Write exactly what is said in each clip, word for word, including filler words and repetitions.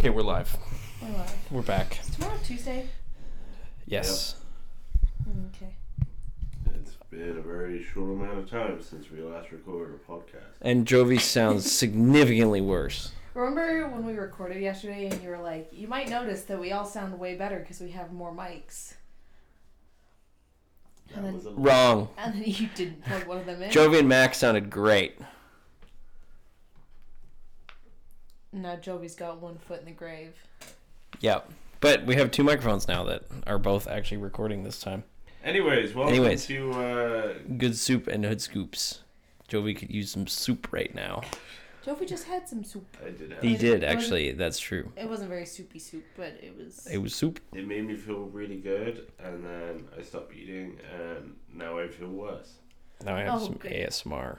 Okay, we're live. We're live. We're back. Is tomorrow Tuesday? Yes. Yep. Okay. It's been a very short amount of time since we last recorded a podcast. And Jovi sounds significantly worse. Remember when we recorded yesterday and you were like, you might notice that we all sound way better because we have more mics. And then, Wrong. and then you didn't plug one of them in. Jovi and Max sounded great. Now Jovi's got one foot in the grave. Yep. But we have two microphones now that are both actually recording this time. Anyways, welcome Anyways. to... Uh... Good soup and hood scoops. Jovi could use some soup right now. Jovi just had some soup. I did have He It did, wasn't- actually. That's true. It wasn't very soupy soup, but it was... It was soup. It made me feel really good, and then I stopped eating, and now I feel worse. Now I have Oh, some good. A S M R.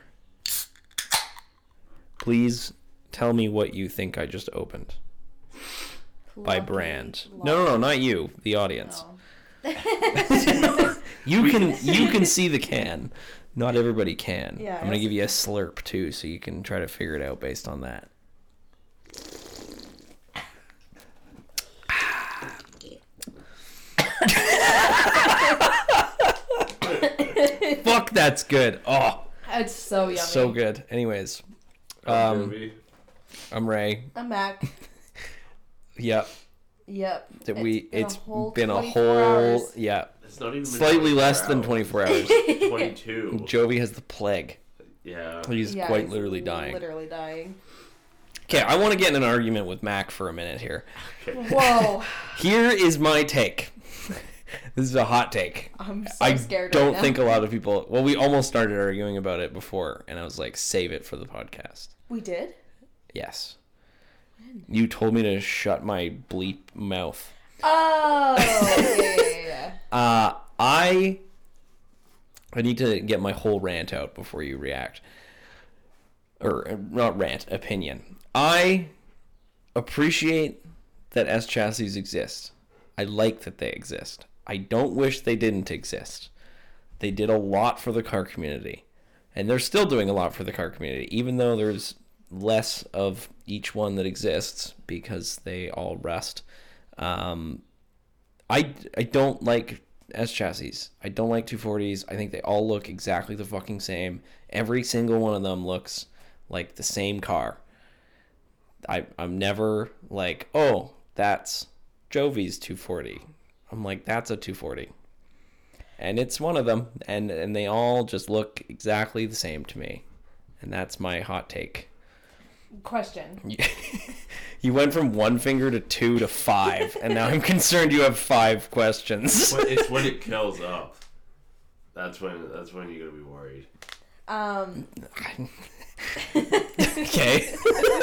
Please tell me what you think I just opened. By Lucky brand. Lucky. No, no, no, not you. The audience. Oh. You can you can see the can. Not everybody can. Yeah, I'm gonna that's- give you a slurp too, so you can try to figure it out based on that. Fuck, that's good. Oh, It's so yummy. so good. Anyways, I'm um, Jovi. I'm Ray. I'm back. Yep. Yep. That we. been a It's whole been a twenty-four whole. hours. Yeah. It's not even been Slightly twenty-four less than hours. twenty-four hours. twenty-two. Jovi has the plague. Yeah. He's Yeah, quite he's literally dying. Literally dying. Okay, I want to get in an argument with Mac for a minute here. Whoa. Here is my take. This is a hot take. I'm so I scared don't right now. think a lot of people... Well, we almost started arguing about it before, and I was like, save it for the podcast. We did? Yes. You told me to shut my bleep mouth. Oh, yeah, yeah, yeah, yeah. Uh, I... I need to get my whole rant out before you react. Or, uh, not rant, opinion. I appreciate that S chassis exist. I like that they exist. I don't wish they didn't exist. They did a lot for the car community. And they're still doing a lot for the car community, even though there's less of each one that exists because they all rust. Um, I, I don't like S chassis. I don't like two forties. I think they all look exactly the fucking same. Every single one of them looks like the same car. I, I'm never like, oh, that's Jovi's two forty. I'm like, that's a two forty. And it's one of them. And, and they all just look exactly the same to me. And that's my hot take. Question. You, you went from one finger to two to five. And now I'm concerned you have five questions. But it's when it kills up. That's when that's when you're gonna be worried. Um. Okay.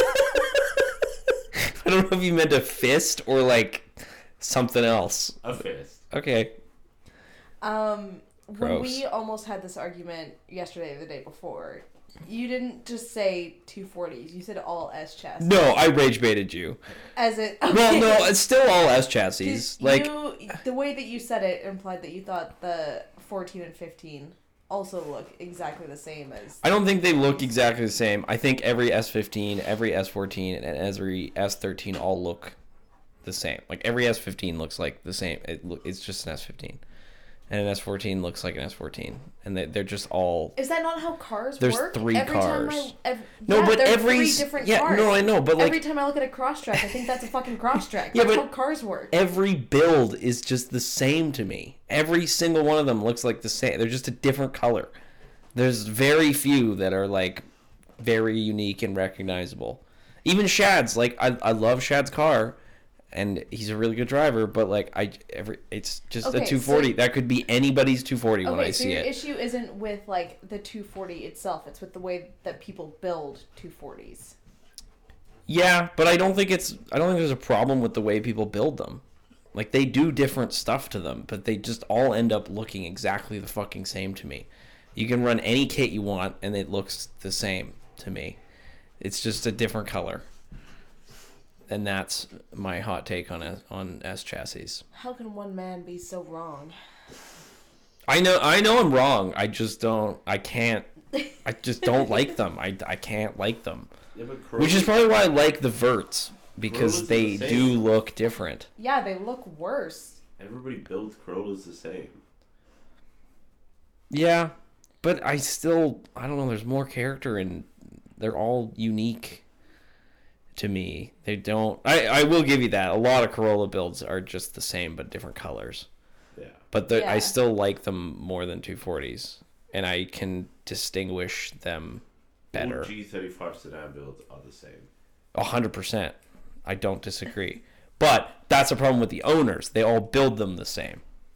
I don't know if you meant a fist or like something else. A fist. Okay. Um. When Gross. we almost had this argument yesterday or the day before, you didn't just say two forties. You said all S chassis. No, I rage baited you. As it. Well, no, it's still all S chassis. 'Cause Like, you, the way that you said it implied that you thought the fourteen and fifteen also look exactly the same as. I don't think they look exactly the same. I think every S fifteen, every S fourteen, and every S thirteen all look the same. Like, every S fifteen looks like the same. It, lo- it's just an S fifteen. And an S fourteen looks like an S fourteen. And they, they're just all... Is that not how cars There's work? three every cars. Time I, ev- No, yeah, but there are every... three s- different yeah, cars. no, I know, but like... Every time I look at a cross track, I think that's a fucking cross track. Yeah, That's but how cars work. Every build is just the same to me. Every single one of them looks like the same. They're just a different color. There's very few that are like very unique and recognizable. Even Shad's, like I, I love Shad's car, and he's a really good driver. But like I, every it's just Okay, a two forty. so- that could be anybody's two forty when Okay, I so see your it. issue isn't with like the two forty itself. It's with the way that people build two forties. Yeah, but I don't think it's. I don't think there's a problem with the way people build them. Like they do different stuff to them, but they just all end up looking exactly the fucking same to me. You can run any kit you want, and it looks the same to me. It's just a different color. And that's my hot take on S- on S chassis. How can one man be so wrong? I know, I know, I'm wrong. I just don't. I can't. I just don't like them. I, I can't like them. Yeah, but Which is probably why I like the Verts, because Corollas are they the do same. look different. Yeah, they look worse. Everybody builds Corollas the same. Yeah, but I still, I don't know, there's more character and they're all unique to me. They don't, I, I will give you that. A lot of Corolla builds are just the same but different colors. Yeah. But the, Yeah. I still like them more than two forties. And I can distinguish them better. All G thirty-five sedan builds are the same. A hundred percent. I don't disagree. But that's a problem with the owners. They all build them the same.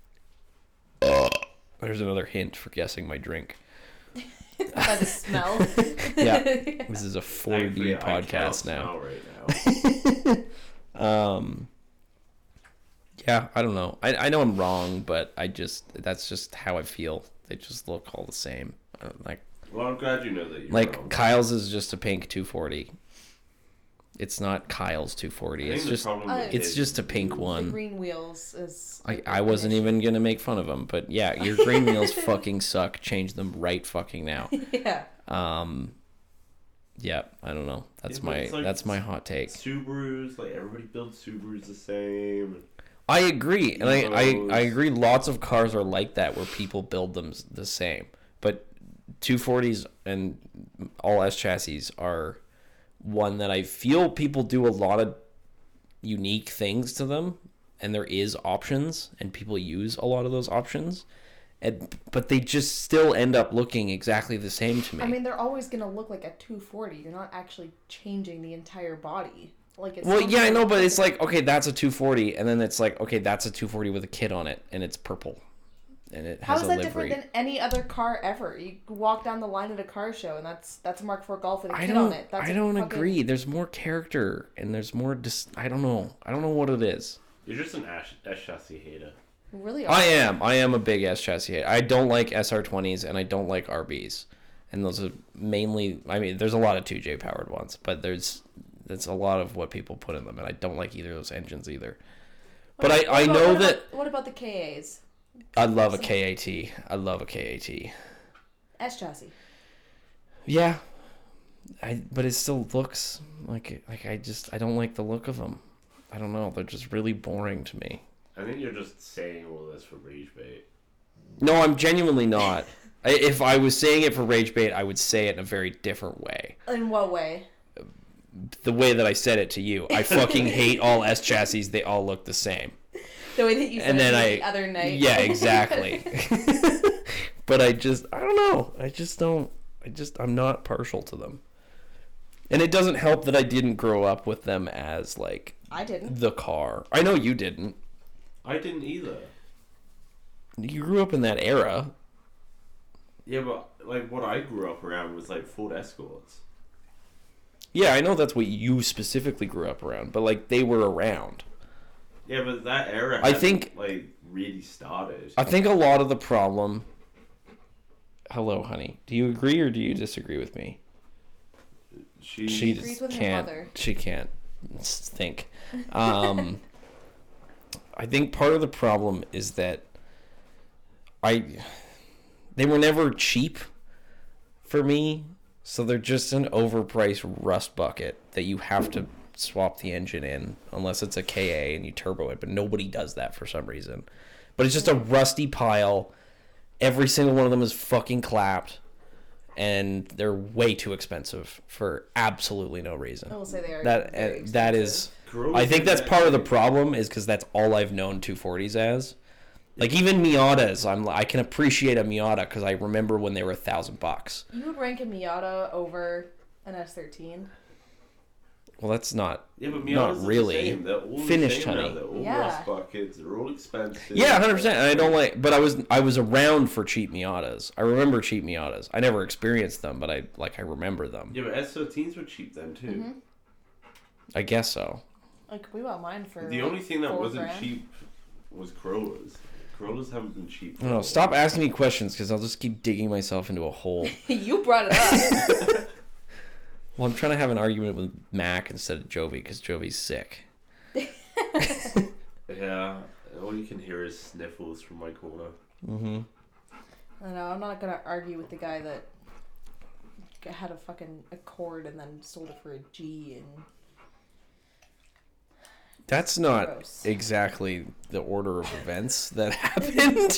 There's another hint for guessing my drink. By the smell. Yeah. This is a four D Thankfully, I cannot podcast now. smell right now. Um, yeah, I don't know. I, I know I'm wrong, but I just, that's just how I feel. They just look all the same. I don't, like, Well, I'm glad you know that you're like wrong. Kyle's is just a pink two forty. It's not Kyle's two I forty. think It's the just, problem Uh, with it's it- just a pink The one. green wheels is. I, like I an wasn't issue. even gonna make fun of them, but yeah, your green wheels fucking suck. Change them right fucking now. Yeah. Um, yeah, I don't know. That's Yeah, but my it's like- that's my hot take. Subarus, like everybody builds Subarus the same. I agree, and I, I Evos. I agree. Lots of cars are like that, where people build them s- the same. But two forties and all S chassis are one that I feel people do a lot of unique things to them, and there is options, and people use a lot of those options, and but they just still end up looking exactly the same to me. I mean, they're always gonna look like a two forty. You're not actually changing the entire body. Like it's well, yeah, I something- know, but it's like, okay, that's a two forty, and then it's like, okay, that's a two forty with a kit on it, and it's purple, and it How has is a that livery. different than any other car ever? You walk down the line at a car show, and that's that's a Mark four Golf with a I kid don't. on it. That's I a don't fucking- agree. There's more character, and there's more. Dis- I don't know. I don't know what it is. You're just an Ash, S chassis hater. You really are. I am. I am a big S chassis head. I don't like S R twenties, and I don't like R Bs, and those are mainly. I mean, there's a lot of two J powered ones, but there's that's a lot of what people put in them, and I don't like either of those engines either. But I, What I about- know what that About, what about the K As? I love a K A T. I love a K A T. S chassis. Yeah, I but it still looks like like I just I don't like the look of them. I don't know. They're just really boring to me. I think you're just saying all this for rage bait. No, I'm genuinely not. I, if I was saying it for rage bait, I would say it in a very different way. In what way? The way that I said it to you. I fucking hate all S chassis. They all look the same. The way that you said And it then to me I the other night. Yeah, exactly. But I just I don't know. I just don't I just I'm not partial to them. And it doesn't help that I didn't grow up with them as like I didn't. the car. I know you didn't. I didn't either. You grew up in that era. Yeah, but like what I grew up around was like Ford Escorts. Yeah, I know that's what you specifically grew up around, but like they were around. Yeah, but that era I hadn't, think- like really started. I think a lot of the problem. Hello, honey. Do you agree or do you disagree with me? She, She agrees just with her can't. mother. She can't s- think. Um, I think part of the problem is that I they were never cheap for me, so they're just an overpriced rust bucket that you have to swap the engine in unless it's a K A and you turbo it, but nobody does that for some reason. But it's just a rusty pile. Every single one of them is fucking clapped, and they're way too expensive for absolutely no reason. I will say they are. That very uh, that is. expensive. Corollas I think are that's part of the actually- problem is because that's all I've known two forties as. Like even Miatas, I'm I can appreciate a Miata because I remember when they were a thousand bucks. You would rank a Miata over an S thirteen. Well, that's not. Yeah, but Not Miatas are really. the same. They're all Finished, the same honey. now. They're all Yeah. rust buckets. They're all expensive. Yeah, hundred percent. And I don't like, but I was I was around for cheap Miatas. I remember cheap Miatas. I never experienced them, but I like I remember them. Yeah, but S thirteens were cheap then too. Mm-hmm. I guess so. Like we bought mine for. The like, only thing that four wasn't grand. cheap was Corollas. Corollas haven't been cheap. for No, a no, stop while. asking me questions because I'll just keep digging myself into a hole. You brought it up. Well, I'm trying to have an argument with Mac instead of Jovi because Jovi's sick. Yeah, all you can hear is sniffles from my corner. Mm-hmm. I know. I'm not gonna argue with the guy that had a fucking Accord and then sold it for a G and That's not Gross. exactly the order of events that happened.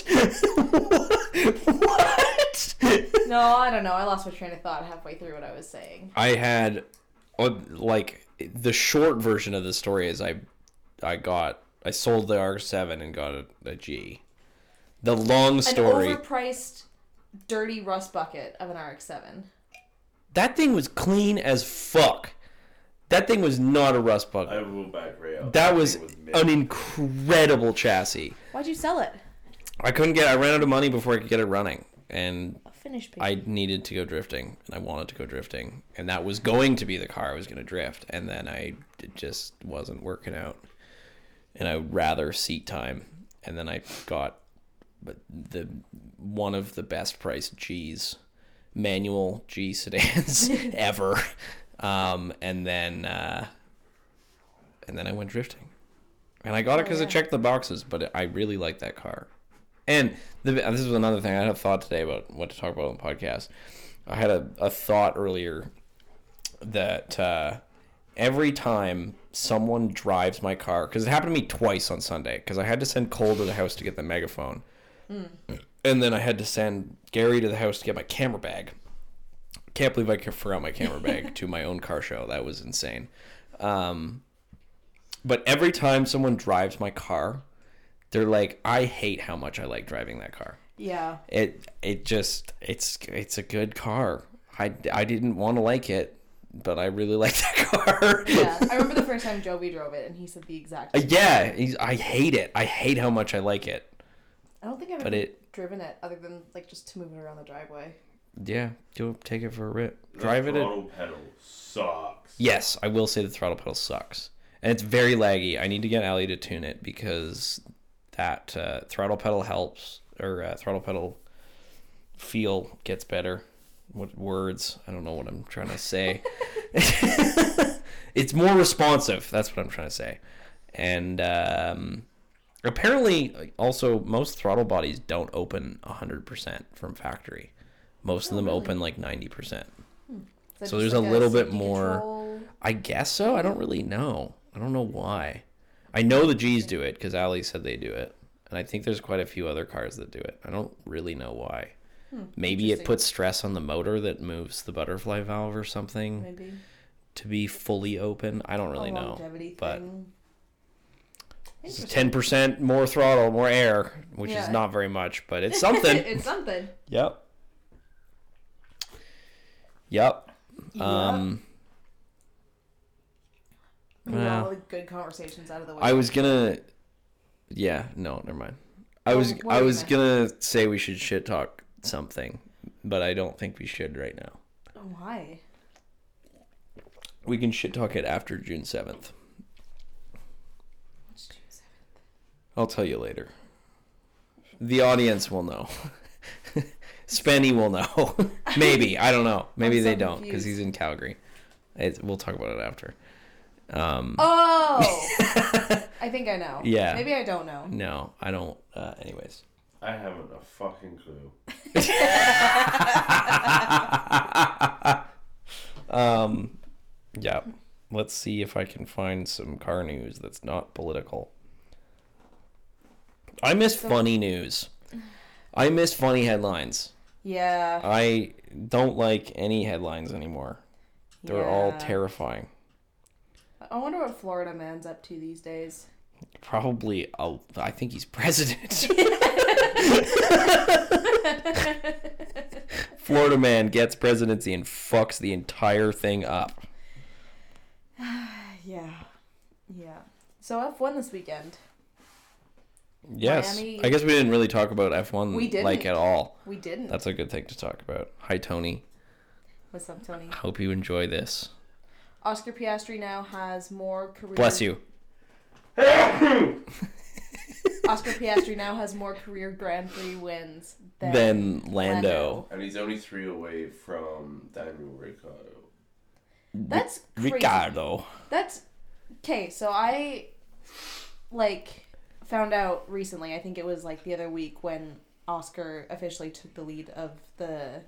What? No, I don't know. I lost my train of thought halfway through what I was saying. I had, uh, like, the short version of the story is I, I got, I sold the R seven and got a, a G. The long story. An overpriced, dirty rust bucket of an R X seven. That thing was clean as fuck. That thing was not a rust I bucket. will back Ray up. That was thing mint. an incredible chassis. Why'd you sell it? I couldn't get, I ran out of money before I could get it running. And A finished piece. I needed to go drifting, and I wanted to go drifting, and that was going to be the car I was going to drift, and then I it just wasn't working out, and I would rather seat time, and then I got, but the one of the best priced G's, manual G sedans ever, um, and then uh, and then I went drifting, and I got it because Oh, yeah. I checked the boxes, but I really liked that car. And the, this was another thing. I had a thought today about what to talk about on the podcast. I had a, a thought earlier that uh, every time someone drives my car, because it happened to me twice on Sunday, because I had to send Cole to the house to get the megaphone. Mm. And then I had to send Gary to the house to get my camera bag. Can't believe I forgot my camera bag to my own car show. That was insane. Um, but every time someone drives my car, they're like, I hate how much I like driving that car. Yeah. It it just it's it's a good car. I, I didn't want to like it, but I really like that car. Yeah. I remember the first time Jovi drove it, and he said the exact Uh, same yeah, thing. he's, I hate it. I hate how much I like it. I don't think I've But ever it driven it other than like just to move it around the driveway. yeah, go take it for a rip. The Drive it. At, throttle pedal sucks. yes, I will say the throttle pedal sucks, and it's very laggy. I need to get Allie to tune it because that uh, throttle pedal helps, or uh, throttle pedal feel gets better. What words? I don't know what I'm trying to say. It's more responsive. That's what I'm trying to say. And um, apparently, also, most throttle bodies don't open one hundred percent from factory. Most Oh, of them really? open like ninety percent. Is that So just there's a like little bit safety more- control? I guess so. I don't really know. I don't know why. I know the G's do it because Ali said they do it. And I think there's quite a few other cars that do it. I don't really know why. Hmm, Maybe it interesting. puts stress on the motor that moves the butterfly valve or something Maybe. to be fully open. I don't really a know. longevity but- thing. It's Interesting. ten percent more throttle, more air, which Yeah. is not very much, but it's something. It's something. Yep. Yep. Yeah. Um, We got well, all the good conversations out of the way. I was gonna. Yeah, no, never mind. I Well, was what I were you was gonna say we should shit talk something, but I don't think we should right now. Oh, why? We can shit talk it after June seventh. What's June seventh? I'll tell you later. The audience will know. Spenny will know. Maybe. I don't know. Maybe I'm they so don't because confused. he's in Calgary. It's, we'll talk about it after. Um, Oh! I think I know. Yeah. Maybe I don't know. no, I don't. Uh, anyways. I haven't a fucking clue. um, yeah. Let's see if I can find some car news that's not political. I miss So- funny news. I miss funny headlines. Yeah. I don't like any headlines anymore. They're all Yeah. terrifying. I wonder what Florida man's up to these days. Probably, a, I think he's president. Florida man gets presidency and fucks the entire thing up. Yeah. Yeah. So F one this weekend. Yes. Miami- I guess we didn't really talk about F one We didn't. like at all. We didn't. That's a good thing to talk about. Hi, Tony. What's up, Tony? Hope you enjoy this. Oscar Piastri now has more career. Bless you. Oscar Piastri now has more career Grand Prix wins than, Then Lando. And he's only three away from Daniel Ricciardo. That's crazy. Ricardo. That's okay. So I like found out recently. I think it was like the other week when Oscar officially took the lead of the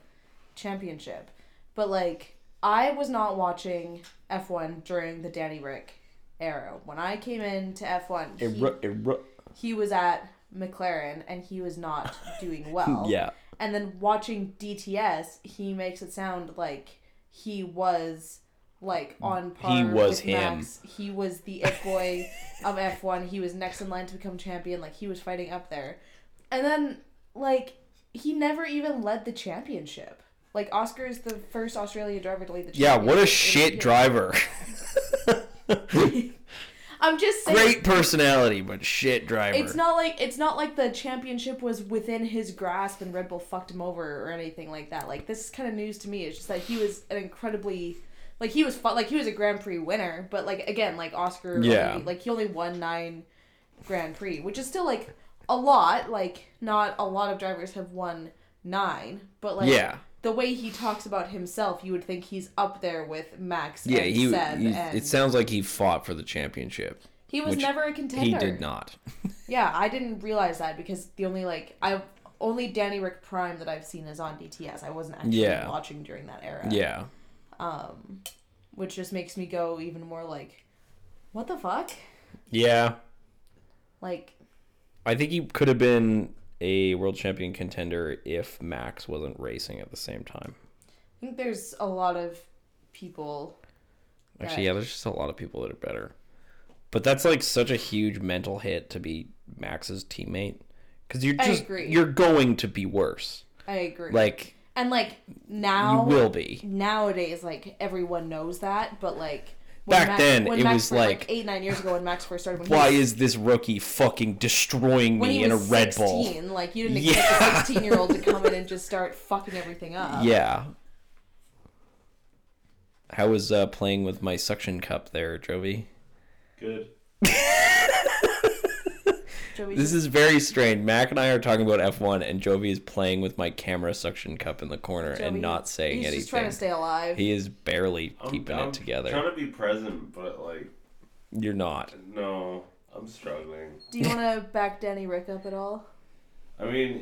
championship. But like I was not watching F one during the Danny Rick era. When I came into F one, he, Era, era. he was at McLaren and he was not doing well. Yeah. And then watching D T S, he makes it sound like he was like on par He was with him. Max. He was the it boy of F one. He was next in line to become champion. Like he was fighting up there. And then like he never even led the championship. Like Oscar is the first Australian driver to lead the Yeah, championship. what a in shit the- driver. I'm just saying. Great personality, but shit driver. It's not like it's not like the championship was within his grasp and Red Bull fucked him over or anything like that. Like this is kind of news to me. It's just that he was an incredibly like he was fu- like he was a Grand Prix winner, but like again like Oscar Yeah. only, like he only won nine Grand Prix, which is still like a lot. Like not a lot of drivers have won nine, but like Yeah. the way he talks about himself, you would think he's up there with Max Yeah, and he, Seb, he and it sounds like he fought for the championship. he was which never a contender. He did not. Yeah, I didn't realize that because the only like I only Danny Rick Prime that I've seen is on D T S. I wasn't actually Yeah. watching during that era. Yeah. Um, which just makes me go even more like, what the fuck? Yeah. Like, I think he could have been a world champion contender if Max wasn't racing at the same time. I think there's a lot of people. Actually, that- yeah, there's just a lot of people that are better. But that's like such a huge mental hit to be Max's teammate. Because you're I just, agree. you're going to be worse. I agree. Like, and like now, you will be. nowadays, like everyone knows that, but like. Back Max, then, when it Max was first, like- eight nine years ago when Max first started. When he Why was- is this rookie fucking destroying when me he in a was Red Bull? sixteen, like you didn't expect Yeah. a sixteen-year-old to come in and just start fucking everything up. Yeah. How was uh, playing with my suction cup there, Jovi? Good. Joey This just- is very strange. Mac and I are talking about F one, and Jovi is playing with my camera suction cup in the corner Joey, and not saying he's anything. just trying to stay alive. He is barely I'm, keeping I'm it together. trying to be present, but like, You're not. no, I'm struggling. Do you want to back Danny Rick up at all? I mean,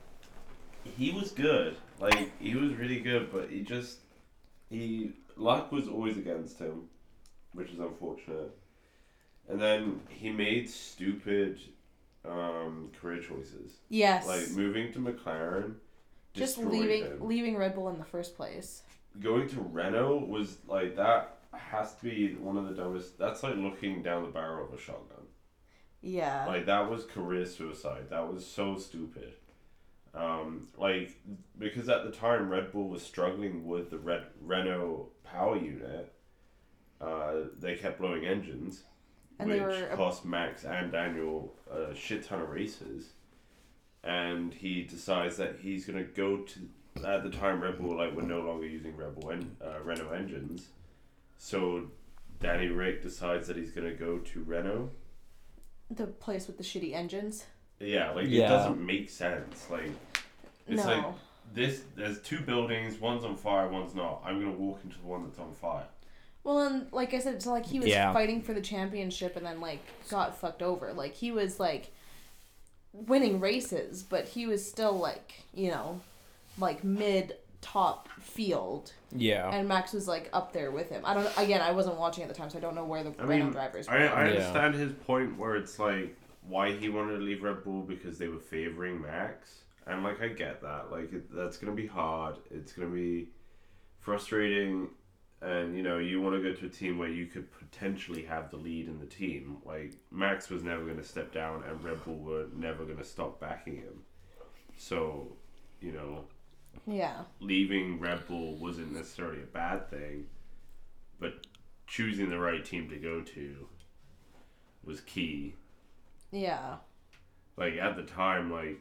he was good. Like, he was really good, but he just, he, luck was always against him, which is unfortunate. And then he made stupid um, career choices. Yes. Like, moving to McLaren, just destroyed leaving him. leaving Red Bull in the first place. Going to Renault was, like, that has to be one of the dumbest, that's like looking down the barrel of a shotgun. Yeah. Like, that was career suicide. That was so stupid. Um, like, because at the time Red Bull was struggling with the Red Renault power unit, uh, they kept blowing engines, And which they were a- cost Max and Daniel a shit ton of races. And he decides that he's gonna go to, at the time Red Bull like were no longer using Red Bull en- uh, Renault engines, so Danny Rick decides that he's gonna go to Renault. the place with the shitty engines. Yeah, like Yeah. it doesn't make sense. Like it's no. like this. There's two buildings. One's on fire. One's not. I'm gonna walk into the one that's on fire. Well, and like I said, it's not like he was Yeah. fighting for the championship and then like got fucked over. Like he was like winning races, but he was still like, you know, like mid top field, Yeah. and Max was like up there with him. I don't. Again, I wasn't watching at the time, so I don't know where the I Renault mean, drivers were. I I Yeah. understand his point where it's like why he wanted to leave Red Bull because they were favoring Max, and like I get that. Like it, that's gonna be hard. It's gonna be frustrating. And, you know, you want to go to a team where you could potentially have the lead in the team. Like, Max was never going to step down, and Red Bull were never going to stop backing him. So, you know, Yeah. leaving Red Bull wasn't necessarily a bad thing, but choosing the right team to go to was key. Yeah. Like, at the time, like,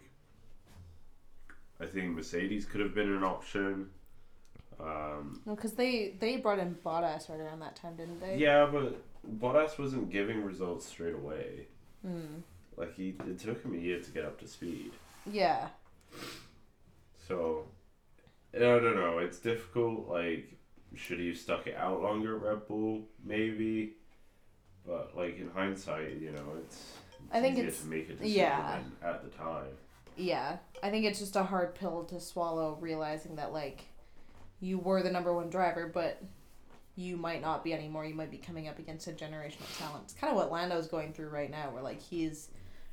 I think Mercedes could have been an option. Um, No, because they they brought in Bottas right around that time, didn't they? Yeah, but Bottas wasn't giving results straight away. Hmm. Like he, it took him a year to get up to speed. Yeah. So, I don't know. It's difficult. Like, should he have stuck it out longer at Red Bull? Maybe. But like in hindsight, you know, it's, it's I think easier it's- to make a decision yeah. than at the time. Yeah. I think it's just a hard pill to swallow, realizing that like you were the number one driver, but you might not be anymore. You might be coming up against a generational talent. It's kind of what Lando's going through right now, where, like, he's...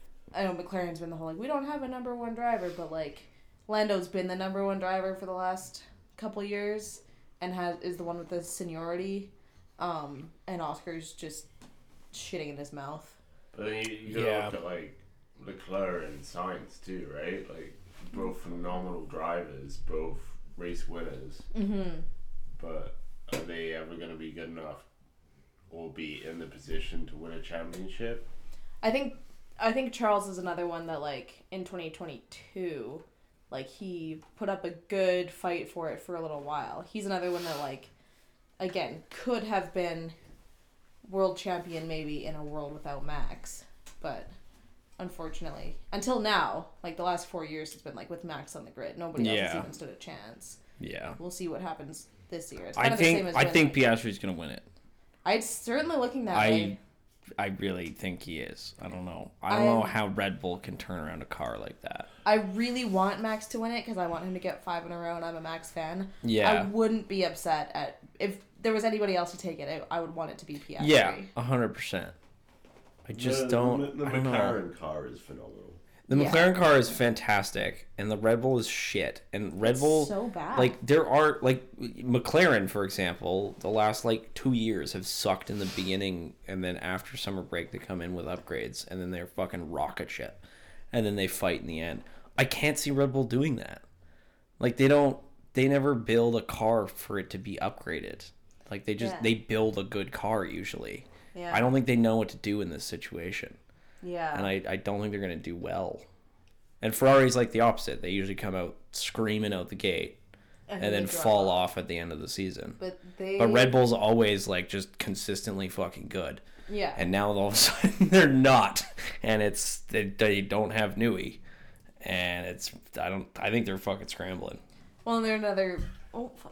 I know McLaren's been the whole, like, we don't have a number one driver, but, like, Lando's been the number one driver for the last couple years and has is the one with the seniority, um, and Oscar's just shitting in his mouth. But then you, you gotta Yeah. look at, like, Leclerc and Sainz, too, right? Like, both phenomenal drivers, both race winners. Mm-hmm. But are they ever going to be good enough or be in the position to win a championship? I think I think Charles is another one that, like, in twenty twenty-two, like, he put up a good fight for it for a little while. He's another one that, like, again, could have been world champion maybe in a world without Max, but unfortunately, until now, like, the last four years, it's been, like, with Max on the grid. Nobody else Yeah. has even stood a chance. Yeah. We'll see what happens this year. It's I kind of the think same as I when, think like, Piastri's gonna win it. I'd certainly looking that I way. I really think he is. I don't know. I don't I- know how Red Bull can turn around a car like that. I really want Max to win it because I want him to get five in a row, and I'm a Max fan. I Yeah. wouldn't be upset at if there was anybody else to take it. I, I would want it to be Piastri. Yeah, a hundred percent. I just the, don't. The, the I don't know. McLaren car is phenomenal. The Yeah. McLaren car is fantastic, and the Red Bull is shit. And Red It's Bull, so bad. like, there are, like, McLaren, for example, the last, like, two years have sucked in the beginning, and then after summer break, they come in with upgrades, and then they're fucking rocket ship. And then they fight in the end. I can't see Red Bull doing that. Like, they don't, they never build a car for it to be upgraded. Like, they just, Yeah. they build a good car, usually. yeah. I don't think they know what to do in this situation. Yeah. And I, I don't think they're going to do well. And Ferrari's like the opposite. They usually come out screaming out the gate and, then they drop fall off at the end of the season. But they. But Red Bull's always like just consistently fucking good. Yeah. And now all of a sudden they're not. And it's they, they don't have Newey. And it's I don't I think they're fucking scrambling. Well, and they're another. Oh fuck.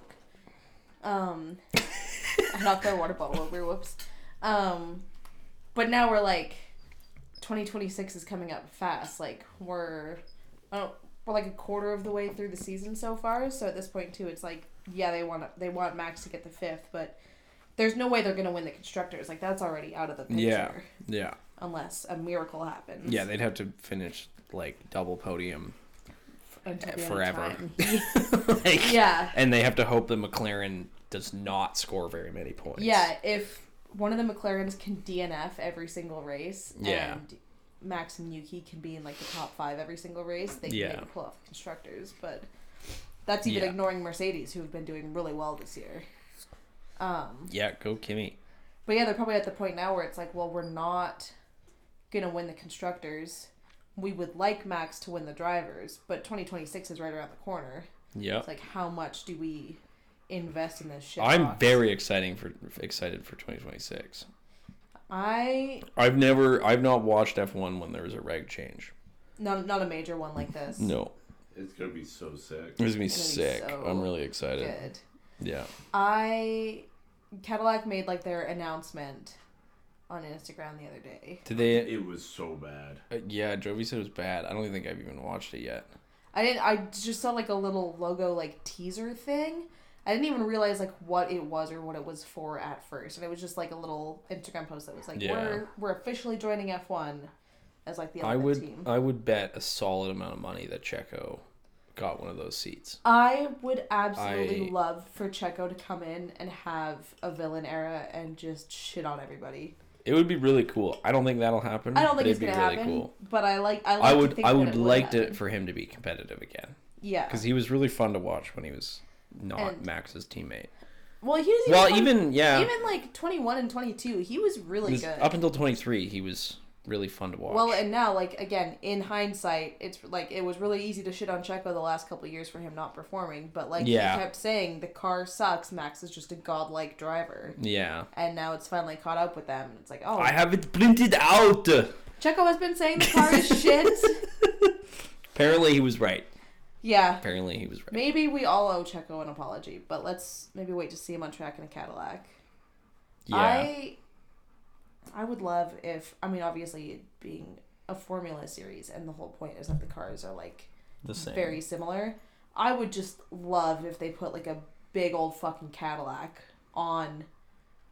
Um. I knocked their water bottle over. Whoops. Um. But now we're like, twenty twenty-six is coming up fast. Like we're, I don't, we're like a quarter of the way through the season so far. So at this point too, it's like, yeah, they want they want Max to get the fifth, but there's no way they're gonna win the constructors. Like that's already out of the picture. Yeah. Yeah. Unless a miracle happens. Yeah, they'd have to finish like double podium Until the end of forever. time. Like, Yeah. And they have to hope that McLaren does not score very many points. Yeah, if one of the McLarens can D N F every single race, Yeah. and Max and Yuki can be in like the top five every single race, they can Yeah. maybe pull off the constructors. But that's even Yeah. ignoring Mercedes, who have been doing really well this year. Um, Yeah, go Kimmy. but yeah, they're probably at the point now where it's like, well, we're not gonna win the constructors. We would like Max to win the drivers, but twenty twenty-six is right around the corner. Yep. It's like, how much do we invest in this shit? I'm box? very exciting for excited for twenty twenty-six. I I've never I've not watched F one when there was a reg change. not not a major one like this. No. It's going to be so sick. It's gonna be It's gonna be sick. so I'm really excited. Good. Yeah. I Cadillac made like their announcement on Instagram the other day. Did they It was so bad. uh, yeah, Jovi said it was bad. I don't even think I've even watched it yet. I didn't. I just saw like a little logo like teaser thing. I didn't even realize like what it was or what it was for at first, and it was just like a little Instagram post that was like, Yeah. "We're we're officially joining F one as like the I eleventh would team." I would bet a solid amount of money that Checo got one of those seats. I would absolutely I- love for Checo to come in and have a villain era and just shit on everybody. It would be really cool. I don't think that'll happen. I don't think but it's it'd be gonna really happen, cool. but I like. I, like I to would think I that would it like happen. to for him to be competitive again Yeah. because he was really fun to watch when he was not And- Max's teammate. Well, he was even Well, fun- even yeah, even like twenty-one and twenty-two, he was really he was- good. up until twenty-three, he was really fun to watch. Well, and now, like, again, in hindsight, it's like it was really easy to shit on Checo the last couple of years for him not performing. But like Yeah. he kept saying, the car sucks. Max is just a godlike driver, yeah, and now it's finally caught up with them. And it's like, oh, I have it printed out. Checo has been saying the car is shit. Apparently, he was right. Yeah, Apparently, he was right. maybe we all owe Checo an apology, but let's maybe wait to see him on track in a Cadillac. Yeah, I I would love if, I mean, obviously it being a Formula series and the whole point is that the cars are like the same. very similar. I would just love if they put like a big old fucking Cadillac on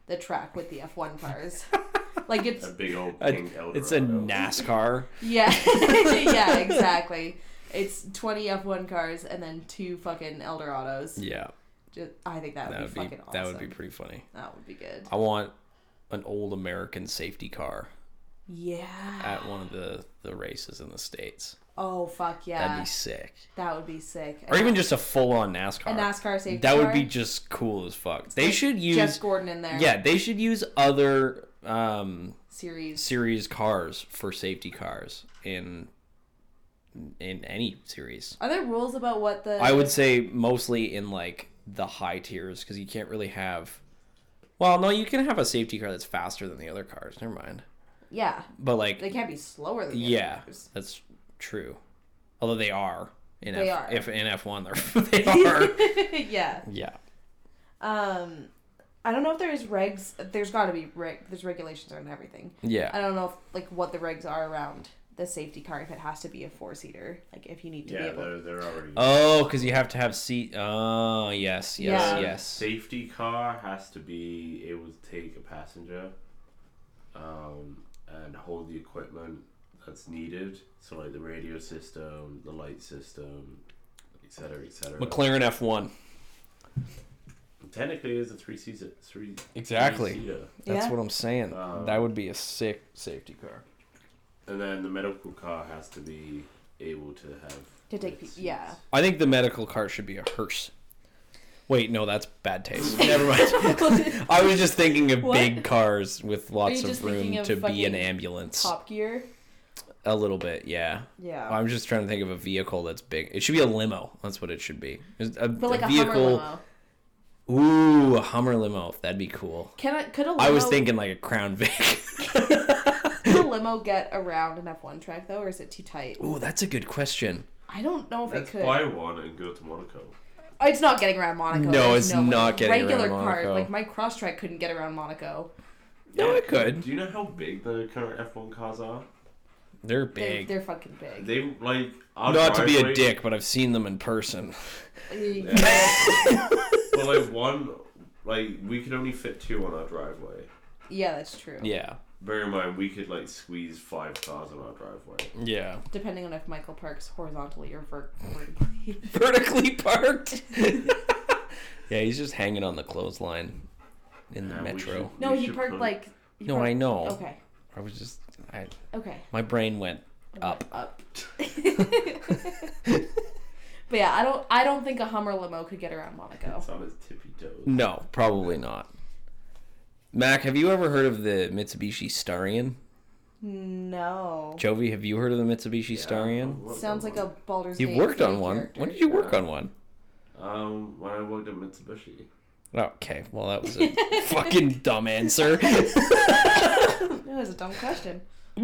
the track with the F one cars. Like it's A big old A- pink Eldorado. it's a NASCAR. yeah, yeah, exactly. It's twenty F one cars and then two fucking Eldorados. Yeah, Just, I think that would that be would be fucking awesome. that would be pretty funny. That would be good. I want an old American safety car Yeah. at one of the, the races in the States. Oh fuck yeah. That'd be sick. That would be sick. Or even just a full on NASCAR. a NASCAR safety That would car. be just cool as fuck. They should use Jeff Gordon in there. yeah, they should use other um, Series. series cars for safety cars in in any series. Are there rules about what the? I would say mostly in like the high tiers because you can't really have. Well, no, you can have a safety car that's faster than the other cars. Never mind. Yeah. But like, They can't be slower than the yeah, other cars. that's true. Although they are in They F, are. if in F one they're they are. yeah. Yeah. Um, I don't know if there's regs. There's got to be reg. There's regulations around everything. Yeah. I don't know if, like what the regs are around the safety car. If it has to be a four seater, like if you need to be Yeah, able. they're, they're already... Oh, because you have to have seat. Oh, yes, yes, Yeah. yes. Safety car has to be able to take a passenger um, and hold the equipment that's needed. So like the radio system, the light system, et cetera, et cetera. McLaren F one. Technically, it's a three seater. Three Exactly. three-seater. That's Yeah. what I'm saying. Um, that would be a sick safety car. And then the medical car has to be able to have To take its pe- yeah. seats. I think the medical car should be a hearse. Wait, no, that's bad taste. Never mind. I was just thinking of What? big cars with lots you of just room thinking of to be an fucking ambulance. Top Gear. A little bit, yeah. Yeah. I'm just trying to think of a vehicle that's big. It should be a limo. That's what it should be. A, But like a, a Hummer vehicle. limo. Ooh, a Hummer limo. That'd be cool. Can I? Could a limo? I was thinking like a Crown Vic. Could a limo get around an F one track though, or is it too tight? Ooh, that's a good question. I don't know if Let's it could. buy one and go to Monaco. It's not getting around Monaco. No, There's it's no way. not getting around Regular Monaco. car, like my Crosstrek couldn't get around Monaco. No, it could. Do you know how big the current F one cars are? They're They're, big. they're fucking big. They like our Not to be a driveway- dick, but I've seen them in person. Yeah. But like one, like we could only fit two on our driveway. Yeah, that's true. Yeah. Bear in mind, we could like squeeze five cars on our driveway. Yeah. Depending on if Michael parks horizontally or vert- vertically. Vertically parked. Yeah, he's just hanging on the clothesline in the Yeah, we metro. should- No, We he should parked put- like. he No, parked- I know. Okay. I was just, I, Okay. my brain went up. Up. But yeah, I don't. I don't think a Hummer limo could get around Monaco. It's on its tippy toes. No, probably not. Mac, have you ever heard of the Mitsubishi Starion? No. Jovi, have you heard of the Mitsubishi Yeah, Starion? what- Sounds like a Baldur's Gate. You've worked on three one. character. When did you work Yeah. on one? Um, when I worked at Mitsubishi. Okay, well that was a fucking dumb answer. That was a dumb question.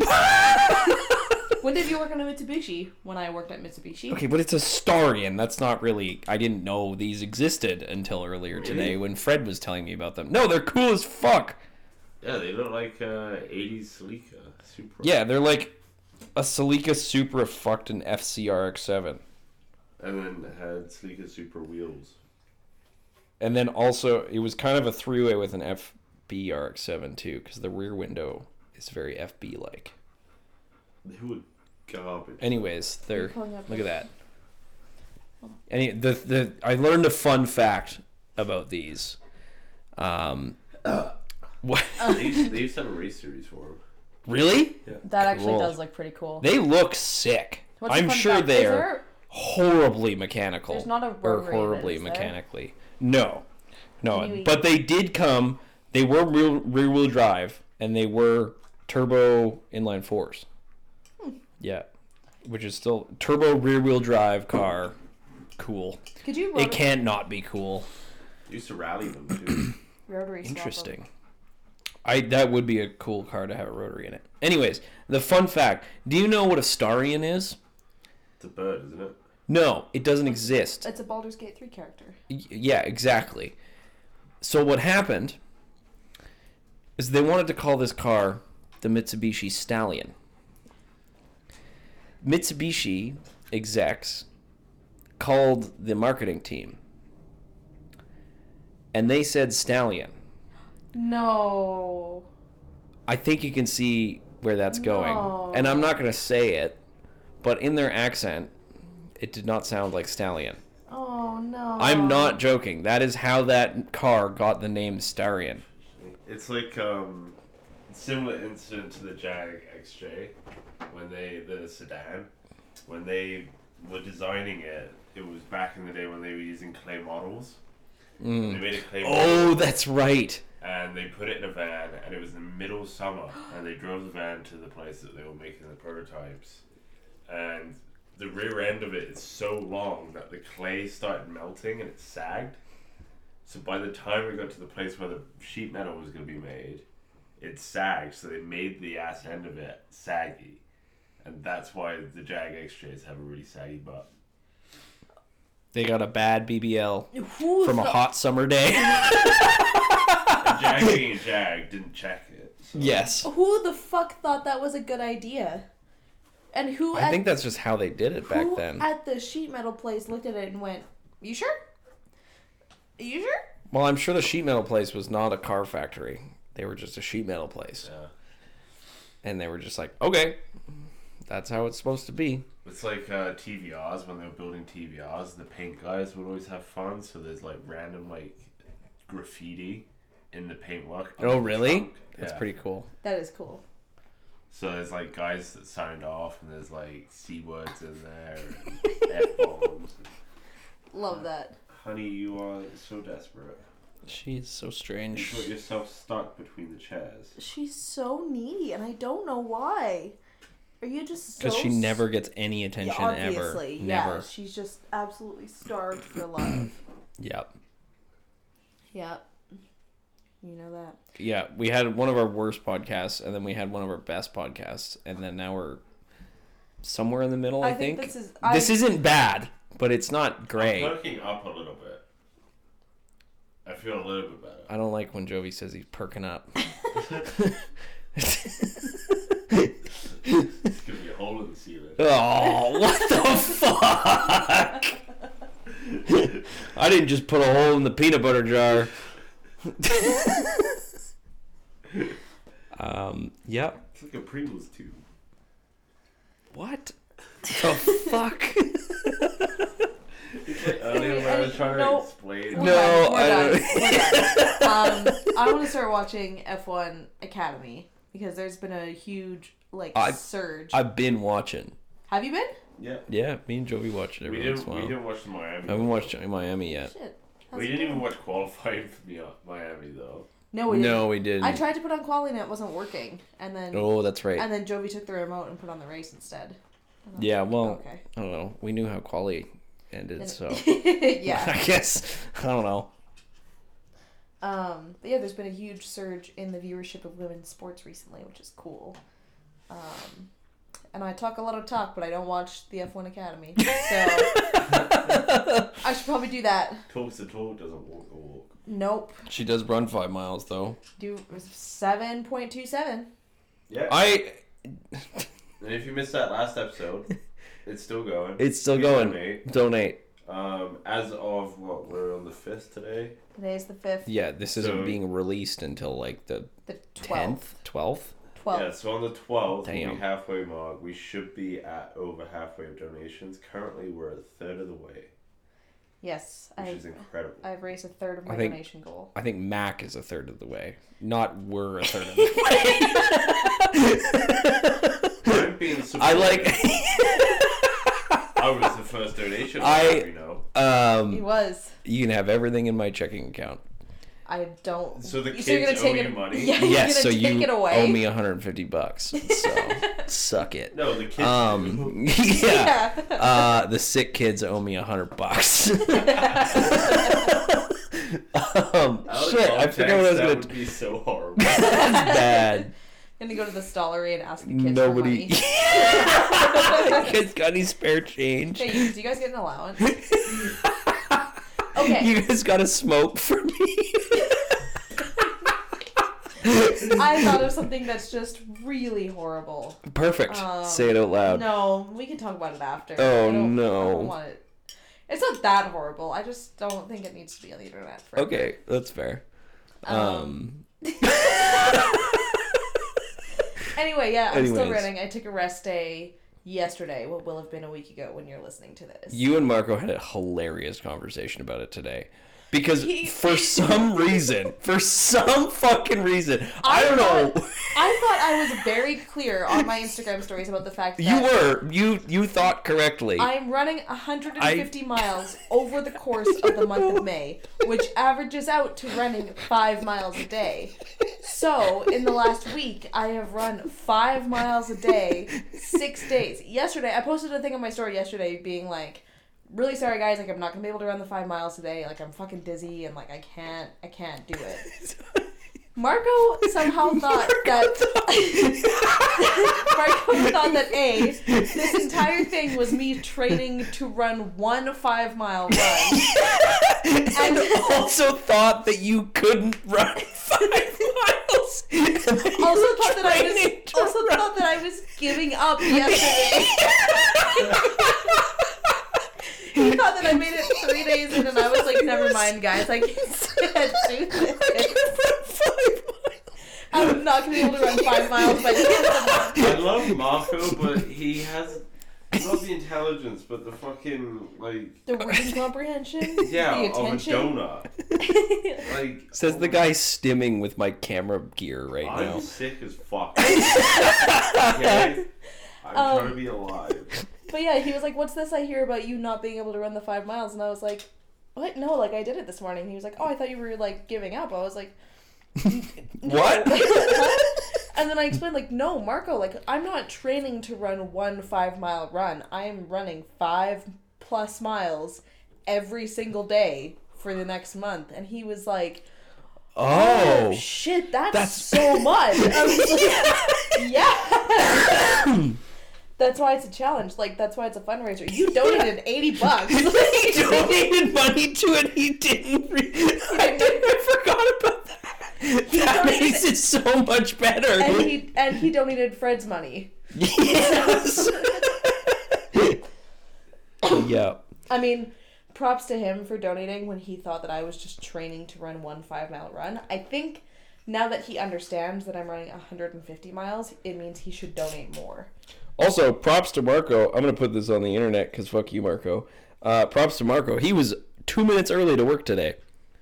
When did you work on a Mitsubishi? When I worked at Mitsubishi. Okay, but it's a Starion. That's not really. I didn't know these existed until earlier today when Fred was telling me about them. No, they're cool as fuck. Yeah, they look like uh, eighties Celica Supra. Yeah, they're like a Celica Supra fucked an F C R X seven. And then it had Celica Supra wheels. And then also, it was kind of a three-way with an F B R X seven too, because the rear window is very F B-like. They were garbage. Anyways, they're pulling up look the- at that. Any the the I learned a fun fact about these. Um, what? They used, they used to have a race series for them. Really? That actually Cool. does look pretty cool. They look sick. What's the I'm fun sure fact? Is they're there- horribly mechanical. There's not a or road raven, horribly is there? mechanically. No, no. Can you- But they did come. They were rear rear wheel drive, and they were turbo inline fours. Hmm. Yeah, which is still turbo rear wheel drive car. Cool. Could you It rotary, can't not be cool. Used to rally them too. rotary swap them? Interesting. I that would be a cool car to have a rotary in it. Anyways, the fun fact: do you know what a Starion is? It's a bird, isn't it? No, it doesn't exist. It's a Baldur's Gate three character. Y- Yeah, exactly. So what happened is they wanted to call this car the Mitsubishi Stallion. Mitsubishi execs called the marketing team and they said Stallion. No. I think you can see where that's going. No. And I'm not going to say it, but in their accent, it did not sound like Stallion. Oh, no. I'm not joking. That is how that car got the name Starion. It's like um, similar incident to the Jag X J when they the sedan when they were designing it. It was back in the day when they were using clay models. Mm. They made a clay Oh, model that's right. and they put it in a van, and it was in the middle of summer, and they drove the van to the place that they were making the prototypes, and the rear end of it is so long that the clay started melting and it sagged. So by the time it got to the place where the sheet metal was going to be made, it sagged. So they made the ass end of it saggy, and that's why the Jag X Js have a really saggy butt. They got a bad B B L Who from a the- hot summer day. And Jag being Jag didn't check it. So. Yes. Who the fuck thought that was a good idea? And who I at, think that's just how they did it back who then. at the sheet metal place looked at it and went, "You sure? You sure?" Well, I'm sure the sheet metal place was not a car factory. They were just a sheet metal place. Yeah. And they were just like, okay, that's how it's supposed to be. It's like uh, T V Rs, when they were building T V Rs, the paint guys would always have fun, so there's like random like graffiti in the paintwork. Oh, really? Trunk. That's Yeah. pretty cool. That is cool. So there's like guys that signed off, and there's like C words in there, and F bombs. Love that. Honey, you are so desperate. She's so You strange. put yourself stuck between the chairs. She's so needy, and I don't know why. Are you just so Because she s- never gets any attention yeah, ever. obviously, yeah, Never. she's just absolutely starved for love. Yep. Yep. You know that. Yeah, we had one of our worst podcasts, and then we had one of our best podcasts, and then now we're somewhere in the middle, I, I think think. this is- This I- isn't bad, but it's not great. I'm perking up a little bit. I feel a little bit better. I don't like when Jovi says he's perking up. It's gonna be a hole in the ceiling. Oh, what the fuck? I didn't just put a hole in the peanut butter jar. um, yep. It's like a Pringles tube. What the fuck? It's like earlier when I was trying No. to explain. We're No, done, we're I done, don't- we're done. Um, I want to start watching F one Academy because there's been a huge like I- surge. I've been watching. Have you been? Yeah. Yeah, me and Jovi watch it We every once didn't, in a we while. didn't watch the Miami. I haven't watched Miami yet. Shit. We How's it didn't even going? watch qualifying for Mi- Miami though. No, we didn't. No, we didn't. I tried to put on quali and it wasn't working, and then Oh, that's right. and then Jovi took the remote and put on the race instead. And I was Yeah, like, well, okay. I don't know. We knew how quali ended, so yeah. I guess I don't know. Um, but yeah, there's been a huge surge in the viewership of women's sports recently, which is cool. Um, and I talk a lot of talk, but I don't watch the F one Academy, so I should probably do that. Talks the talk, doesn't walk the walk. Nope. She does run five miles though. Do seven point two seven. Yeah. I. And if you missed that last episode, it's still going. It's still Please going. donate. Donate. Um, as of what, we're on the fifth today. Today's the fifth. Yeah, this isn't So- being released until like the The twelfth. tenth, twelfth. Twelfth. Yeah, so on the twelfth, we'll Damn. be halfway mark. We should be at over halfway of donations. Currently, we're a third of the way, Yes, which I've is incredible. I've raised a third of my I think- donation goal. I think Mac is a third of the way. Not we're a third of the way. I'm being I supportive. like. I was the first donation. I- you know. He um, was. you can have everything in my checking account. I don't. So the you're kids gonna take owe it, you money? Yeah, Yes, you're so gonna take you it away. owe me one hundred fifty bucks. So suck it. No, the kids. Um, do. yeah. Yeah. Uh, the sick kids owe me a hundred bucks. um, Out of shit, I context, forgot what I was that gonna. would be so horrible. That's bad. Gonna go to the Stollery and ask the kids Nobody. for money. Kids got any spare change? Hey, do you guys get an allowance? Okay. You guys got a smoke for me? I thought of something that's just really horrible. Perfect. Um, Say it out loud. No, we can talk about it after. Oh, I don't, no. I don't want it. It's not that horrible. I just don't think it needs to be on the internet forever. Okay, that's fair. Um, Um, Anyway, yeah, I'm still Anyways. running. I took a rest day yesterday, what will have been a week ago when you're listening to this. You and Marco had a hilarious conversation about it today. Because He- for some reason, for some fucking reason, I, I don't know. thought- I thought I was very clear on my Instagram stories about the fact that You were. You you thought correctly. I'm running one hundred fifty miles over the course of the month of May, which averages out to running five miles a day. So, in the last week, I have run five miles a day, six days. Yesterday, I posted a thing on my story yesterday being like, really sorry guys, like I'm not gonna be able to run the five miles today, like I'm fucking dizzy and like I can't, I can't do it. Marco somehow thought that Marco thought that A, this entire thing was me training to run one five mile run. and also thought that you couldn't run five miles. Also thought that I was also thought that I was giving up yesterday. He thought that I made it three days in and I was like, never mind guys, I can't do this. I'm not gonna be able to run five miles by the end of the month. I love Marco, but he has not the intelligence, but the fucking like The reading comprehension, yeah the of a attention. donut. Like Says oh the my- guy stimming with my camera gear right I'm now. sick as fuck. Okay, I'm Um, trying to be alive. But yeah, he was like, "What's this I hear about you not being able to run the five miles?" And I was like, "What? No, like I did it this morning." He was like, "Oh, I thought you were like giving up." I was like, "No." What? And then I explained like, "No, Marco, like I'm not training to run one five mile run. I am running five plus miles every single day for the next month." And he was like, Oh. shit, that's, That's- so much." I was like, yeah. That's why it's a challenge. Like, that's why it's a fundraiser. You donated eighty bucks. He donated money to it. He didn't. Re- I, didn't, I forgot about that. That donated- makes it so much better. and he and he donated Fred's money. Yes. Yeah. I mean, props to him for donating when he thought that I was just training to run one five mile run. I think now that he understands that I'm running one hundred fifty miles, it means he should donate more. Also, props to Marco. I'm gonna put this on the internet because fuck you, Marco. Uh, props to Marco. He was two minutes early to work today.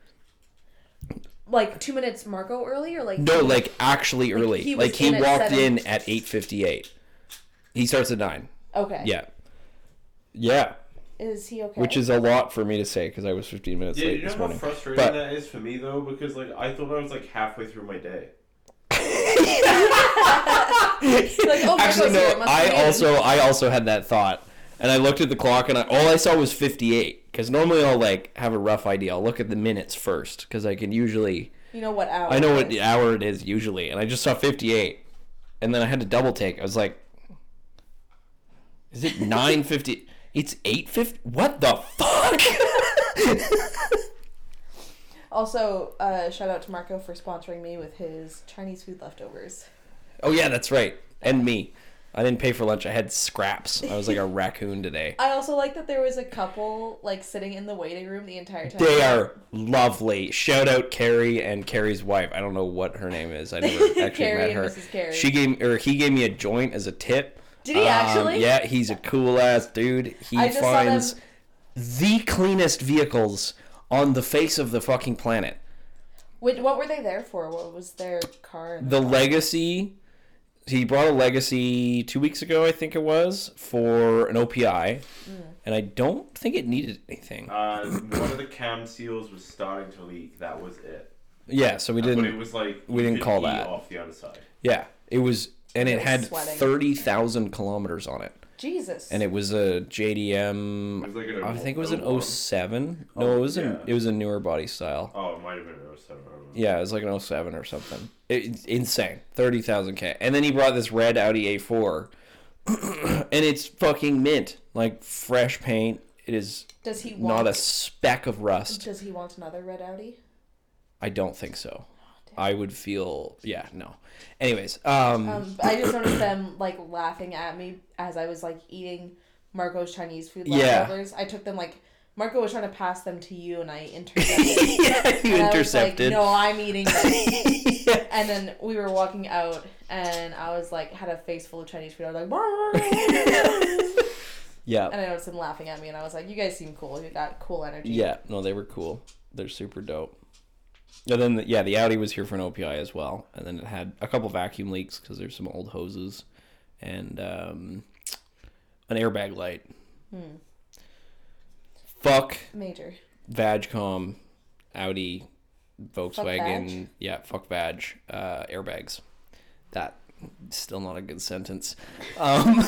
Like two minutes Marco early, or like No, like actually Like, early. he was Like he in at walked seven. in at eight fifty-eight. He starts at nine. okay, Yeah. Yeah. Is he okay? Which is a lot for me to say because I was fifteen minutes Yeah, late you know this how morning. frustrating But- that is for me though, because like I thought I was like halfway through my day. like, oh, Actually, Marco's here, no. it must I be in. also I also had that thought, and I looked at the clock, and I, all I saw was fifty-eight. Because normally I'll like have a rough idea. I'll look at the minutes first because I can usually You know what hour? I know it what is. hour it is usually, and I just saw fifty-eight, and then I had to double take. I was like, "Is it nine fifty? It's eight fifty? What the fuck?" Also, uh, shout out to Marco for sponsoring me with his Chinese food leftovers. Oh yeah, that's right. And me. I didn't pay for lunch. I had scraps. I was like a raccoon today. I also like that there was a couple like sitting in the waiting room the entire time. They are lovely. Shout out Carrie and Carrie's wife. I don't know what her name is. I never actually Carrie met and her. Missus Carrie. She gave or he gave me a joint as a tip. Did he Um, actually? Yeah, he's a cool ass dude. He I just saw finds them- the cleanest vehicles on the face of the fucking planet. Wait, what were they there for? What was their car? in The car? Legacy. He brought a Legacy two weeks ago, I think it was, for an O P I, Mm. and I don't think it needed anything. Uh, one of the cam seals was starting to leak. That was it. Yeah, so we But it didn't. was like we you didn't could call eat that. off the other side. Yeah, it was, and It it was had sweating. thirty thousand kilometers on it, Jesus. and it was a J D M. It was like an I think it was an oh one. oh seven. No, Oh, it was yeah. an it was a newer body style. Oh, it might have been an oh seven. I don't know. Yeah, it was like an oh seven or something. It, it's insane. thirty thousand K. And then he brought this red Audi A four. And it's fucking mint. Like fresh paint. It is Does he want? not a speck of rust. Does he want another red Audi? I don't think so. I would feel yeah, no. Anyways, um, Um, I just noticed them like laughing at me as I was like eating Marco's Chinese food Yeah. leftovers. I took them like Marco was trying to pass them to you, and I intercepted. Yeah, you and intercepted. I was like, no, I'm eating this. Yeah. And then we were walking out, and I was like, had a face full of Chinese food. I was like, Yeah. and I noticed him laughing at me, and I was like, you guys seem cool. You got cool energy. Yeah, no, they were cool. They're super dope. And then, the, yeah, the Audi was here for an O P I as well. And then it had a couple vacuum leaks because there's some old hoses. And um, an airbag light. Hmm. Fuck Major. Vagcom, Audi, Volkswagen. Vag? Yeah, fuck Vag. Uh, airbags. That, still not a good sentence. Um,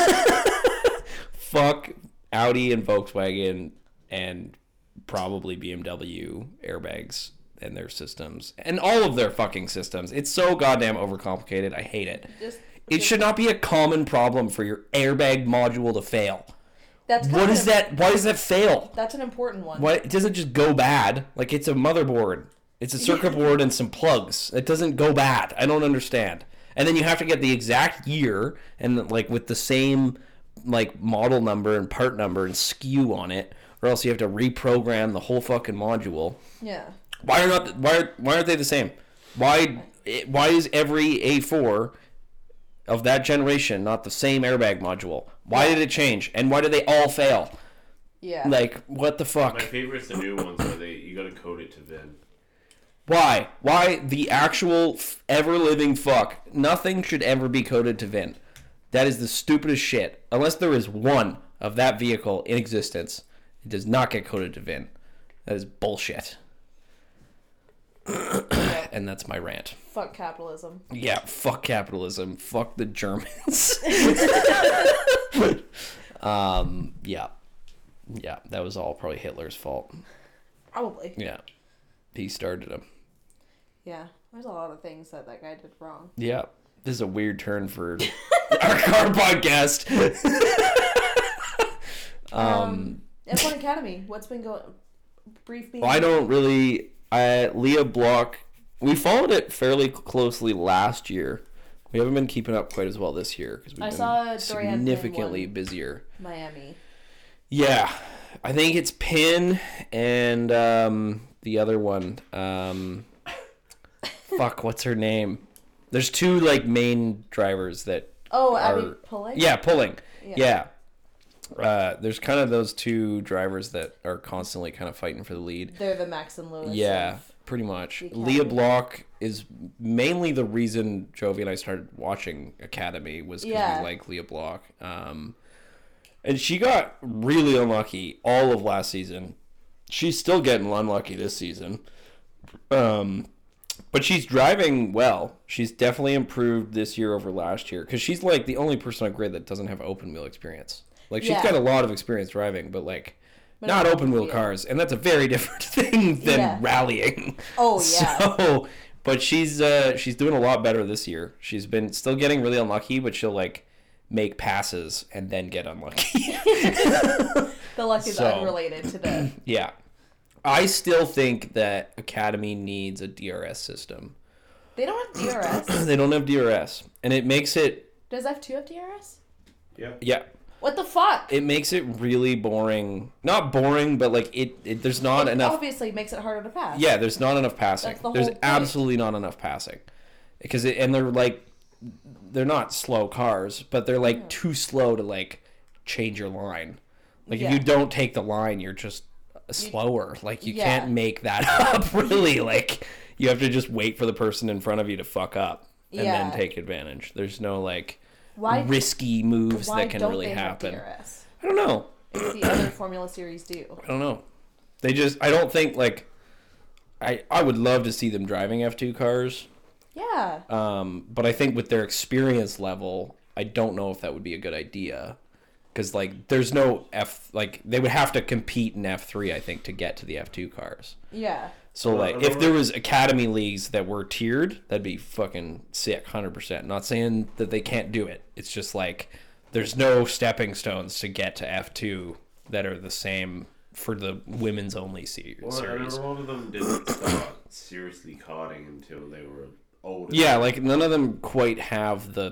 fuck Audi and Volkswagen and probably B M W airbags and their systems and all of their fucking systems. It's so goddamn overcomplicated. I hate it. Just, It just, should not be a common problem for your airbag module to fail. That's kind What of, is that? Why does that fail? That's an important one. Why it doesn't just go bad? Like it's a motherboard. It's a circuit board and some plugs. It doesn't go bad. I don't understand. And then you have to get the exact year and like with the same like model number and part number and S K U on it, or else you have to reprogram the whole fucking module. Yeah. Why are not why are, why aren't they the same? Why why is every A four of that generation not the same airbag module? Why did it change? And why did they all fail? Yeah. Like what the fuck? My favorite's the new ones where they you gotta code it to V I N. Why? Why the actual f- ever living fuck? Nothing should ever be coded to V I N. That is the stupidest shit. Unless there is one of that vehicle in existence, it does not get coded to V I N. That is bullshit. And that's my rant. Fuck capitalism. Yeah, fuck capitalism. Fuck the Germans. um, yeah. Yeah, that was all probably Hitler's fault. Probably. Yeah. He started them. Yeah. There's a lot of things that that guy did wrong. Yeah. This is a weird turn for our car podcast. um, Um, F one Academy. What's been going? Brief me. well, I don't really. I Leah Block. We followed it fairly closely last year. We haven't been keeping up quite as well this year because we've I been saw Dorian Pin significantly won busier. Miami. Yeah, I think it's Pin and um, the other one. Um, fuck, what's her name? There's two like main drivers that. Oh, are, Abby Pulling? Yeah, pulling. Yeah. Yeah. Uh, there's kind of those two drivers that are constantly kind of fighting for the lead. They're the Max and Lewis. Yeah, of- pretty much. the Leah Academy. Block is mainly the reason Jovi and I started watching Academy was because Yeah. we like Leah Block. Um, and she got really unlucky all of last season. She's still getting unlucky this season. Um, but she's driving well. She's definitely improved this year over last year because she's like the only person on grid that doesn't have open wheel experience. Like she's Yeah. got a lot of experience driving, but like But not not open wheel yeah. cars, and that's a very different thing than Yeah. rallying. Oh, yeah. So, but she's uh she's doing a lot better this year. She's been still getting really unlucky, but she'll like make passes and then get unlucky. The luck is So- unrelated to the. Yeah. I still think that Academy needs a D R S system. They don't have D R S. They don't have D R S, and it makes it Does F two have D R S? Yeah. yeah, What the fuck? it makes it really boring. Not boring, but like it, it there's not It enough obviously makes it harder to pass. Yeah, there's not enough passing. That's the There's whole point. absolutely not enough passing. Because it, and they're like they're not slow cars, but they're like too slow to like change your line. Like Yeah. if you don't take the line, you're just slower. Like you Yeah. can't make that up really. Like you have to just wait for the person in front of you to fuck up and Yeah. then take advantage. There's no like Why? risky moves Why that can don't really they happen. have D R S? I don't know. It's the other Formula Series do. I don't know. They just I don't think like I I would love to see them driving F two cars. Yeah. Um, but I think with their experience level, I don't know if that would be a good idea. Because, like, there's no F... Like, they would have to compete in F three, I think, to get to the F two cars. Yeah. So, Well, like, I if remember- there was Academy leagues that were tiered, that'd be fucking sick, one hundred percent. Not saying that they can't do it. It's just, like, there's no stepping stones to get to F two that are the same for the women's only se- Well, series. and a lot of them didn't start seriously karting until they were older. Yeah, like, none of them quite have the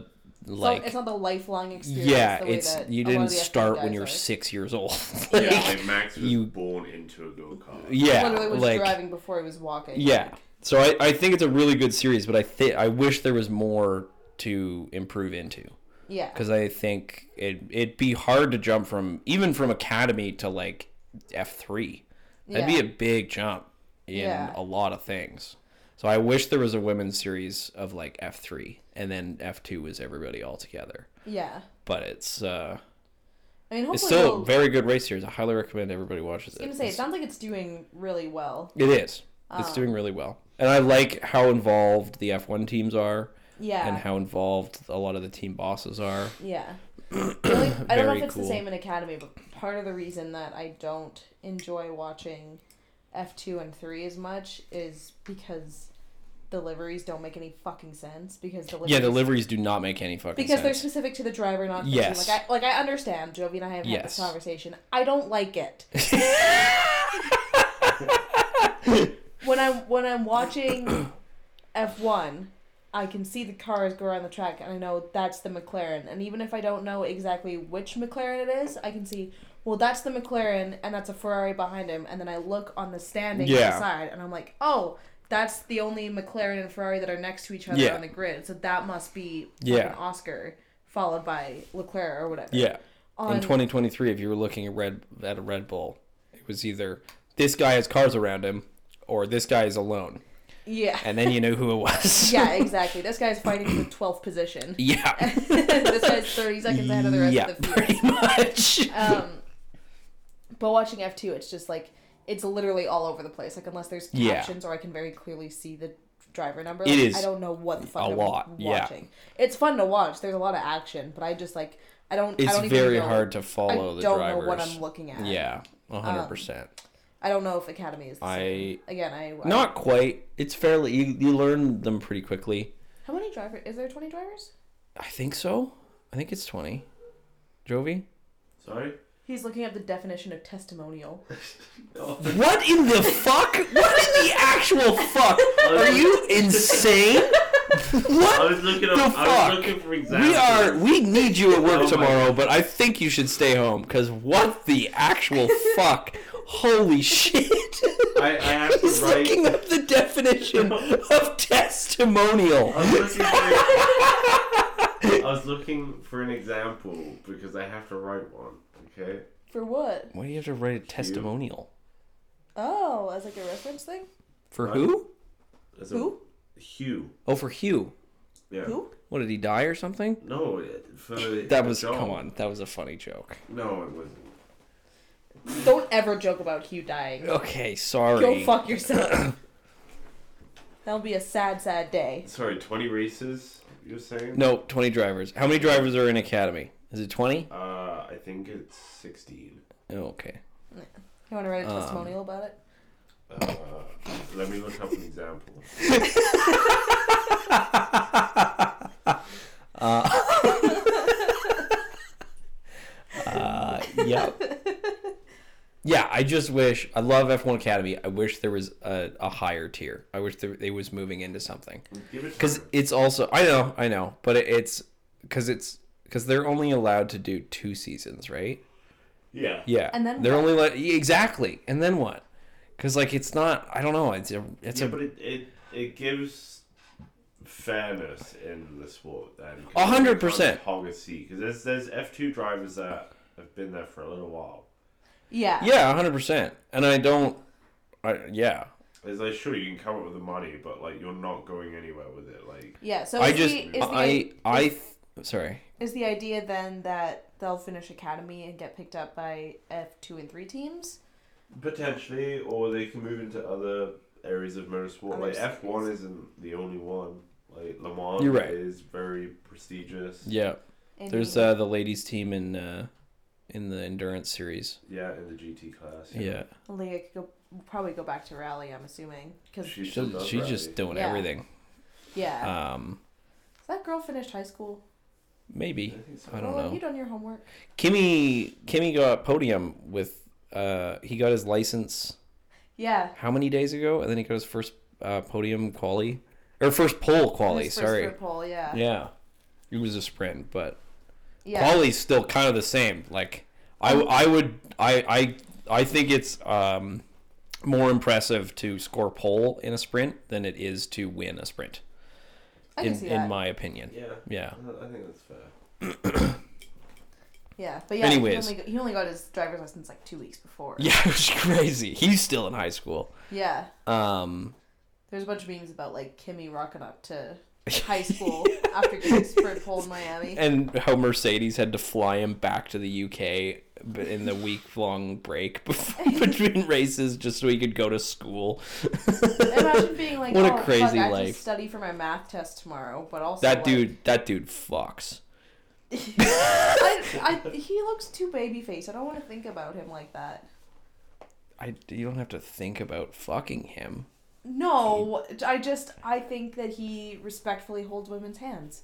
like it's not the lifelong experience. yeah, the way it's that you a lot didn't of the F one start when guys you're are. six years old. Yeah. Yeah, like Max was You- born into a go kart. yeah, Literally was like driving before he was walking. yeah. So I, I think it's a really good series, but I think I wish there was more to improve into. Yeah. Because I think it it'd be hard to jump from even from Academy to like F three. That'd Yeah. be a big jump in Yeah. a lot of things. So I wish there was a women's series of like F three, and then F two was everybody all together. Yeah. But it's uh, I mean, hopefully it's still we'll, a very good race series. I highly recommend everybody watches it. I was gonna say, it It's- sounds like it's doing really well. it is. It's Um, doing really well, and I like how involved the F one teams are, Yeah. and how involved a lot of the team bosses are. Yeah. The only- I don't know Very if it's cool. the same in Academy, but part of the reason that I don't enjoy watching F two and three as much is because the liveries don't make any fucking sense. Because the liveries, Yeah, the liveries do not make any fucking because they're sense. specific to the driver, not to Yes. the, like I like I understand. Jovi and I have had Yes. this conversation. I don't like it. when I'm when I'm watching F one, I can see the cars go around the track, and I know that's the McLaren. And even if I don't know exactly which McLaren it is, I can see, well, that's the McLaren, and that's a Ferrari behind him. And then I look on the standing on Yeah. the side, and I'm like, oh, that's the only McLaren and Ferrari that are next to each other Yeah. on the grid. So that must be Yeah. fucking Oscar, followed by Leclerc or whatever. Yeah. On, In twenty twenty-three, if you were looking at red at a Red Bull, it was either this guy has cars around him, or this guy is alone, yeah. and then you knew who it was. Yeah, exactly. This guy's fighting for twelfth position. Yeah. This guy's thirty seconds ahead of the rest yeah, of the field. pretty much. Um, but watching F two, it's just like, it's literally all over the place. Like, unless there's Yeah. captions or I can very clearly see the driver number. It like, is I don't know what the fuck a I'm lot, yeah. watching. It's fun to watch. There's a lot of action, but I just like, I don't. It's I don't even very know, hard to follow I the don't drivers. know what I'm looking at. Yeah, a hundred percent. I don't know if Academy is the same. I Again, I, I not quite. It's fairly you, you learn them pretty quickly. How many drivers? Is there twenty drivers? I think so. I think it's twenty. Jovi? Sorry? He's looking up the definition of testimonial. What in the fuck? What in the actual fuck? Are you insane? What? I was looking up. the I fuck? was looking for examples. We are. We need you at work Oh my tomorrow, God. but I think you should stay home. Cause what the actual fuck? Holy shit! I, I have to He's write. looking up the definition of testimonial. I was looking for. I was looking for an example because I have to write one. Okay. For what? Why do you have to write a testimonial? Oh, as like a reference thing? For What? who? As a- Who? Hugh. Oh, for Hugh. Yeah. Who? What, did he die or something? No, it- for That was, John. come on, that was a funny joke. No, it wasn't. Don't ever joke about Hugh dying. Okay, sorry. Go fuck yourself. That'll be a sad, sad day. Sorry, twenty races. You're saying? No, twenty drivers. How many drivers are in Academy? Is it twenty? Uh, I think it's sixteen. Oh, okay. You want to write a Um, testimonial about it? Uh, let me look up an example. Uh, yeah. Yeah, I just wish, I love F one Academy. I wish there was a, a higher tier. I wish there, they was moving into something. Give it Because time. it's also, I know, I know, but it, it's, because it's, because they're only allowed to do two seasons, right? Yeah. Yeah. And then they're what? only like exactly. And then what? Because like it's not. I don't know. It's a. It's yeah, a. but it, it it gives fairness in the sport then. A hundred percent. Hog a seat because there's there's F two drivers that have been there for a little while. Yeah. Yeah, a hundred percent. And I don't. I yeah. It's like sure you can come up with the money, but like you're not going anywhere with it. Like Yeah, so I is just. the, is, the, I. I. is, th- sorry. is the idea then that they'll finish Academy and get picked up by F two and three teams? potentially, or they can move into other areas of motorsport. Other Like F one series. isn't the only one. Like Le Mans You're right. is very prestigious. Yeah. And There's uh, the ladies team in uh, in the endurance series. Yeah, in the G T class. Yeah. Leah could go, probably go back to rally, I'm assuming. Cause, She still She's, does she's rally. just doing Yeah. everything. yeah. Um. Has that girl finished high school? Maybe. I think so. I don't well, have know. you done your homework? Kimmy. Kimmy got podium with. Uh. He got his license. Yeah. How many days ago? And then he got his first uh, podium quali, or first pole quali. His first Sorry. for pole, yeah. Yeah. It was a sprint, but Yeah. quality's still kind of the same. Like, I, I would, I, I, I think it's um, more impressive to score pole in a sprint than it is to win a sprint. I can in, see in that. my opinion. Yeah. Yeah. I think that's fair. Yeah, but yeah, Anyways. he only, he only got his driver's license like two weeks before. Yeah, it was crazy. He's still in high school. Yeah. Um, There's a bunch of memes about like Kimmy rocking up to high school after getting sprint pole in Miami. and how Mercedes had to fly him back to the U K in the week-long break before, between races just so he could go to school. Imagine being like, What a oh, crazy fuck, I have to life. study for my math test tomorrow, but also That like, dude, that dude fucks. I, I, he looks too baby face. I don't want to think about him like that. I, you don't have to think about fucking him. No, I just I think that he respectfully holds women's hands.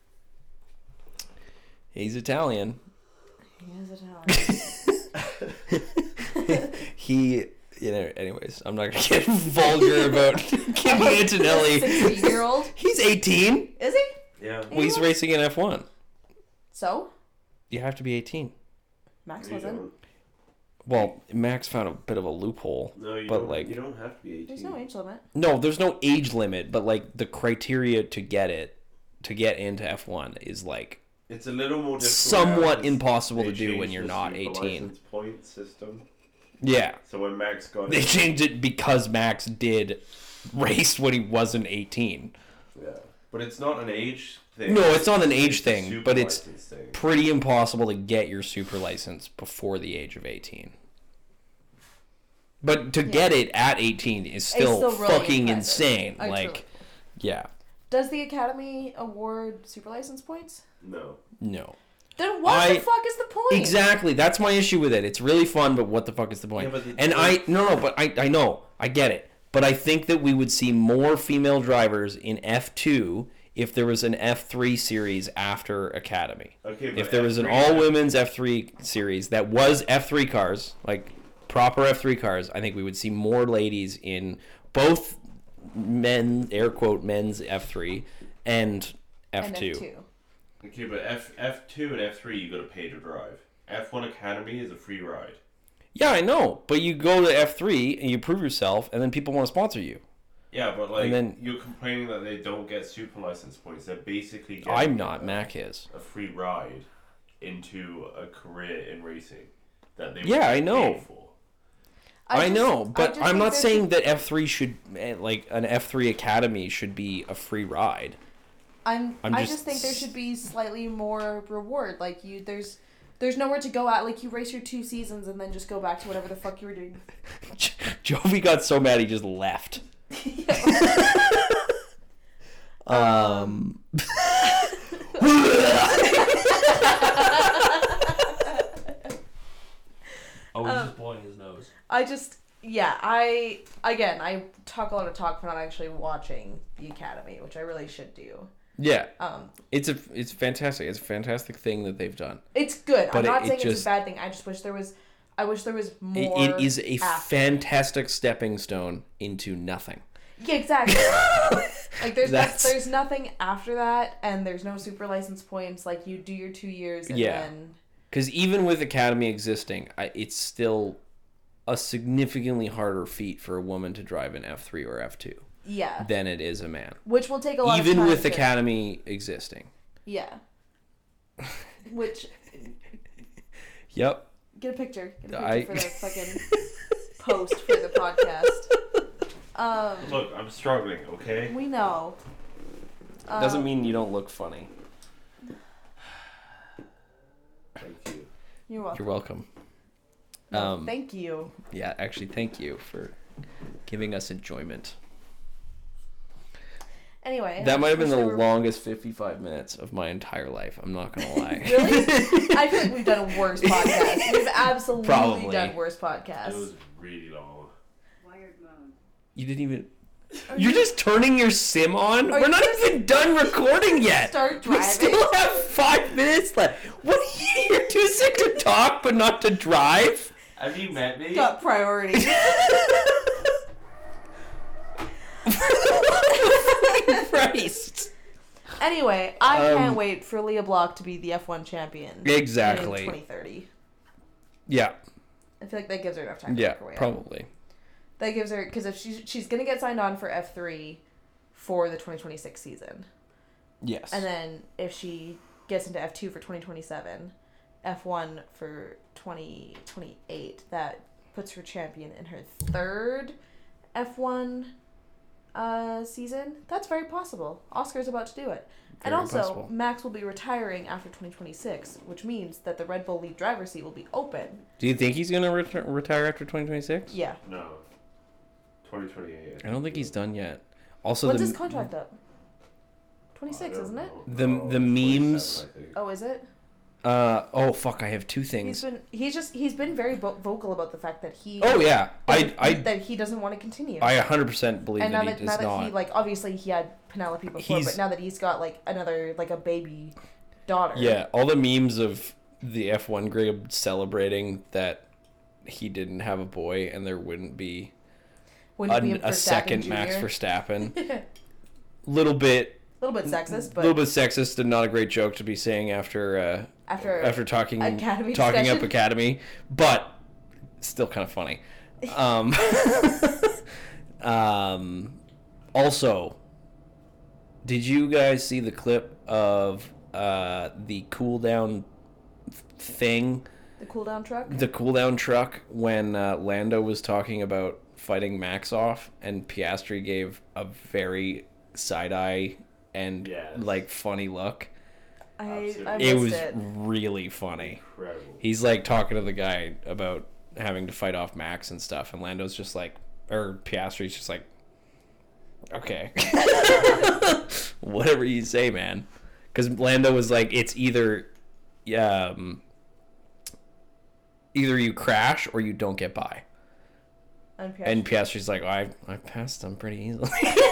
He's Italian. He is Italian. He, you know, anyways, I'm not going to get vulgar about Kimi Antonelli. sixteen-year-old. He's eighteen. Is he? Yeah. Well, he's racing in F one. So? You have to be eighteen. Max You wasn't. don't. Well, Max found a bit of a loophole. No, you But, don't. like- you don't have to be eighteen. There's no age limit. No, there's no age limit, but like the criteria to get it, to get into F one is like It's a little more difficult. somewhat now 'cause impossible they to do when changed you're the not super eighteen. license point system. Yeah. So when Max got They it, changed it because Max did race when he wasn't eighteen. yeah. But it's not an age thing. No, it's not an age It's a thing, super but it's license thing. pretty impossible to get your super license before the age of eighteen. But to get it at eighteen is still, still really fucking impressive. insane. Actually. Like, yeah. Does the Academy award super license points? No. No. Then what I- the fuck is the point? Exactly. That's my issue with it. It's really fun, but what the fuck is the point? Yeah, but the- and I no no, but I I know. I get it. But I think that we would see more female drivers in F two if there was an F three series after Academy. Okay, but If there was an F three all women's F three series that was F three cars, like proper F three cars, I think we would see more ladies in both men air quote men's F three and F And two. F two. Okay, but F F two and F three you got to pay to drive. F one Academy is a free ride. Yeah, I know, but you go to F three and you prove yourself, and then people want to sponsor you. Yeah, but like And then- you're complaining that they don't get super license points. They're basically getting I'm not. a, Mac is. a free ride into a career in racing that they Yeah, would I get know. paid for. I, just- know, I but just I'm think not there saying should- that F three should, eh, like, an F three Academy should be a free ride. I'm, I'm I just- just think there should be slightly more reward. Like you, there's, there's nowhere to go at. Like you race your two seasons and then just go back to whatever the fuck you were doing. Jovi got so mad he just left. um. Oh, he's Um, just blowing his nose. I just, yeah, I again, I talk a lot of talk for not actually watching the Academy, which I really should do. Yeah, Um, it's a it's fantastic. It's a fantastic thing that they've done. it's good. But I'm not it- it saying it's just- a bad thing. I just wish there was. I wish there was It, more. it is a after. fantastic stepping stone into nothing. Yeah, exactly. Like there's no, That's- there's nothing after that, and there's no super license points. Like you do your two years, and Yeah. then Because even with Academy existing, I, it's still a significantly harder feat for a woman to drive an F three or F two yeah, than it is a man. which will take a lot. Even of time with to, Academy existing. Yeah. Which Yep. get a picture. Get a picture I- for the fucking post for the podcast. Um, Look, I'm struggling. Okay. we know. Um, Doesn't mean you don't look funny. Thank you. You're welcome. You're welcome. No, Um, thank you. yeah, actually, thank you for giving us enjoyment. Anyway, That I might have been wish the there were- longest fifty-five minutes of my entire life. I'm not gonna lie. Really? I feel like we've done a worse podcast. We've absolutely Probably. done worse It podcasts. was really long. Wired mode. You didn't even. You're just turning your sim on? Are We're you not just- even done recording yet. Start We driving. still have five minutes left. What are you? You're too sick to talk, but not to drive? Have you met me? Got priority. Christ. Anyway, I Um, can't wait for Leah Block to be the F one champion. Exactly. In twenty thirty. Yeah. I feel like that gives her enough time to Yeah, work her way up. probably. That gives her, because if she's she's gonna get signed on for F three for the twenty twenty six season, Yes. and then if she gets into F two for twenty twenty seven, F one for twenty twenty eight, that puts her champion in her third F one uh, season. That's very possible. Oscar's about to do it. And Very also, possible. Max will be retiring after twenty twenty-six, which means that the Red Bull lead driver seat will be open. Do you think he's gonna ret- retire after twenty twenty-six? Yeah. No. twenty twenty-eight. I don't think he's done yet. Also, When's the his contract up? twenty-six, isn't it? The- the memes- Oh, is it? uh oh fuck, I have two He's things. been he's just he's been very vo- vocal about the fact that he Oh yeah, I that, I that he doesn't want to continue. I one hundred percent believe and now that that he now does that not. he like obviously he had Penelope before, He's- but now that he's got like another like a baby daughter. Yeah, all the memes of the F one grid celebrating that he didn't have a boy and there wouldn't be Wouldn't a, be a Verstappen second Max Junior Verstappen. Little bit, A little bit sexist, a but little bit sexist and not a great joke to be saying after uh, after after talking Academy talking up discussion. Academy, but still kind of funny. Um, um, also, did you guys see the clip of uh, the cool down thing? the cooldown truck. The cooldown truck when uh, Lando was talking about fighting Max off, and Piastri gave a very side eye and Yes. like funny look. I, Absolutely. I It missed was it. really funny. Incredible. He's like talking to the guy about having to fight off Max and stuff, and Lando's just like, or Piastri's just like, okay, whatever you say, man. Because Lando was like, it's either, um, either you crash or you don't get by. And Piastri- And Piastri's like, oh, I I passed them pretty easily.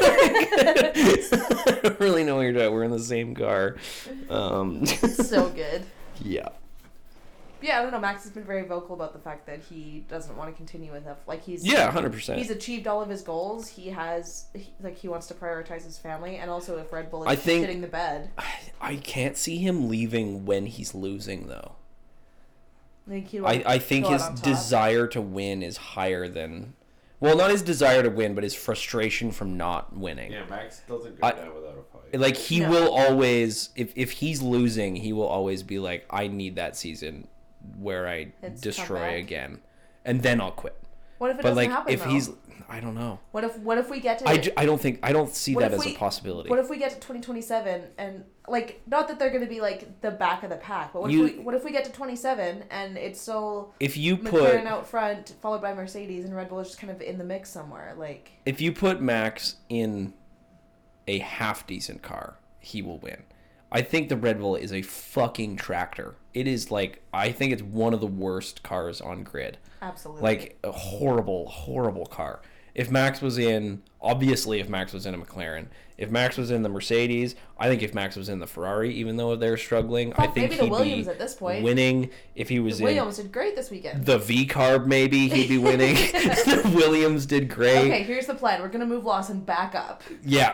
I don't really know what you're doing. We're in the same car. Um, so good. yeah. Yeah, I don't know. Max has been very vocal about the fact that he doesn't want to continue with F. Like he's Yeah, one hundred percent. He's achieved all of his goals. He has he, like he wants to prioritize his family, and also if Red Bull is I think- shitting the bed, I, I can't see him leaving when he's losing, though. I think he. I, I think go out his on top. desire to win is higher than... Well, not his desire to win, but his frustration from not winning. Yeah, Max doesn't go I- down without a fight. Like, he No. will always... If, if he's losing, he will always be like, I need that season where I It's destroy comeback. again. And then I'll quit. What if it But, doesn't like, happen? if though? he's... I don't know. What if what if we get to I, ju- I don't think... I don't see What that if as we- a possibility. what if we get to twenty twenty seven and like not that they're gonna be like the back of the pack, but what You- if we what if we get to twenty seven and it's so if you put... McLaren out front followed by Mercedes and Red Bull is just kind of in the mix somewhere like If you put Max in a half decent car, he will win. I think the Red Bull is a fucking tractor. It is like, I think it's one of the worst cars on grid. absolutely Like a horrible, horrible car. If Max was in, obviously if Max was in a McLaren, if Max was in the Mercedes, I think if Max was in the Ferrari, even though they're struggling, I Fuck, think maybe the he'd Williams be at this point. winning. If he was Williams did great this weekend. in the V carb, maybe he'd be winning. The Williams did great. Okay, here's the plan. We're gonna move Lawson back up. Yeah.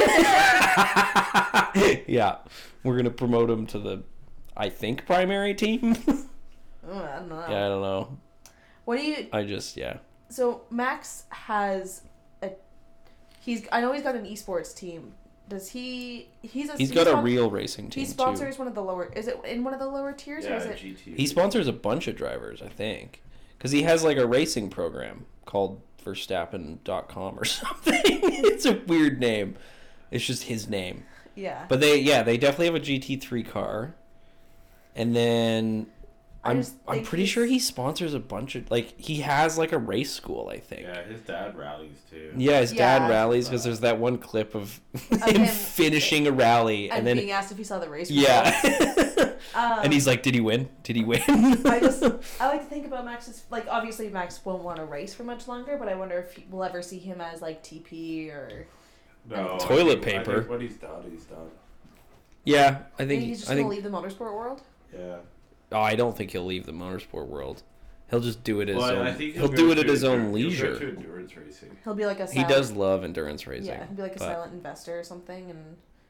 Yeah. We're going to promote him to the, I think, primary team. Oh, I don't know. Yeah, I don't know. What do you? I just, yeah. So Max has a. He's. I know he's got an esports team. Does he? He's a. He's got a spon- real racing team, He sponsors one of the lower. Is it in one of the lower tiers or yeah, is it? G T. too. He sponsors a bunch of drivers, I think. Because he has, like, a racing program called Verstappen dot com or something. It's a weird name. It's just his name. Yeah. But they, yeah, they definitely have a G T three car. And then... I I'm, just I'm think pretty he's- sure he sponsors a bunch of... Like, he has, like, a race school, I think. Yeah, his dad rallies too. Yeah, his dad Yeah. rallies because there's that one clip of Of him him- finishing a rally, and, and then being asked if he saw the race. yeah, results. Um, and he's like, "Did he win? Did he win?" I just I like to think about Max's like obviously Max won't want to race for much longer, but I wonder if he- we'll ever see him as like T P or No, I Toilet think- I paper. think when he's done, he's done. yeah, I think. maybe he's just I gonna think. leave the motorsport world. Yeah. Oh, I don't think he'll leave the motorsport world. He'll just do it at his Well, own. I think He'll go do it at to his own endur- he'll go leisure. to endurance racing. He'll be like a He silent, does love endurance racing. yeah, he'll be like a but- silent investor or something, and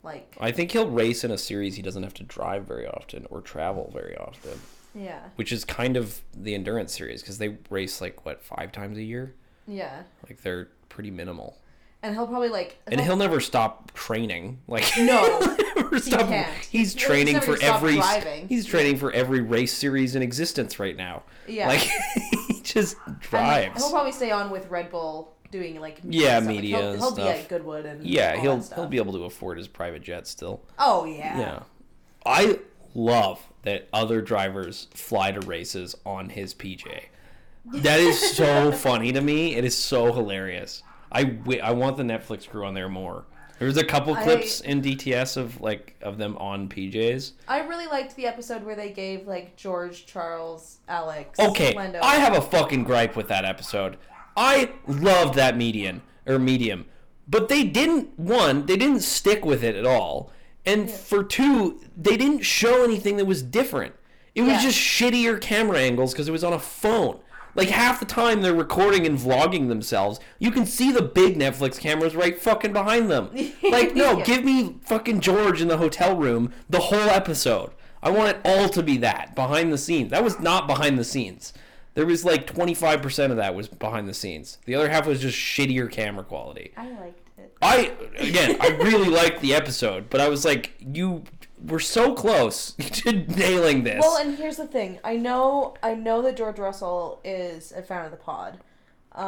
Like, I think he'll race in a series he doesn't have to drive very often or travel very often, yeah, which is kind of the endurance series because they race like what five times a year. yeah, Like they're pretty minimal, and he'll probably like, and he'll never stop training. Like No, he'll never stop. can't. He's He'll training never for stop every. driving. He's training for every race series in existence right now. Yeah. Like he just And drives. he'll probably stay on with Red Bull doing like Yeah, stuff. Like, media he'll, and he'll be stuff. at Goodwood and Yeah, all he'll that stuff. he'll be able to afford his private jet still. Oh yeah. Yeah. I love that other drivers fly to races on his P J. That is so funny to me. It is so hilarious. I, w- I want the Netflix crew on there more. There was a couple I- clips in D T S of like of them on P Js. I really liked the episode where they gave like George, Charles, Alex, Okay, Lando. I have a fucking gripe with that episode. I loved that median or medium, but they didn't one, they didn't stick with it at all. And Yeah. for two, they didn't show anything that was different. It was Yeah. just shittier camera angles because it was on a phone. Like half the time they're recording and vlogging themselves. You can see the big Netflix cameras right fucking behind them. Like, no, Yeah. give me fucking George in the hotel room the whole episode. I want it all to be that, behind the scenes. That was not behind the scenes. There was like twenty-five percent of that was behind the scenes. The other half was just shittier camera quality. I liked it. I, again, I really liked the episode, but I was like, you were so close to nailing this. Well, and here's the thing. I know I know that George Russell is a fan of the pod. Um,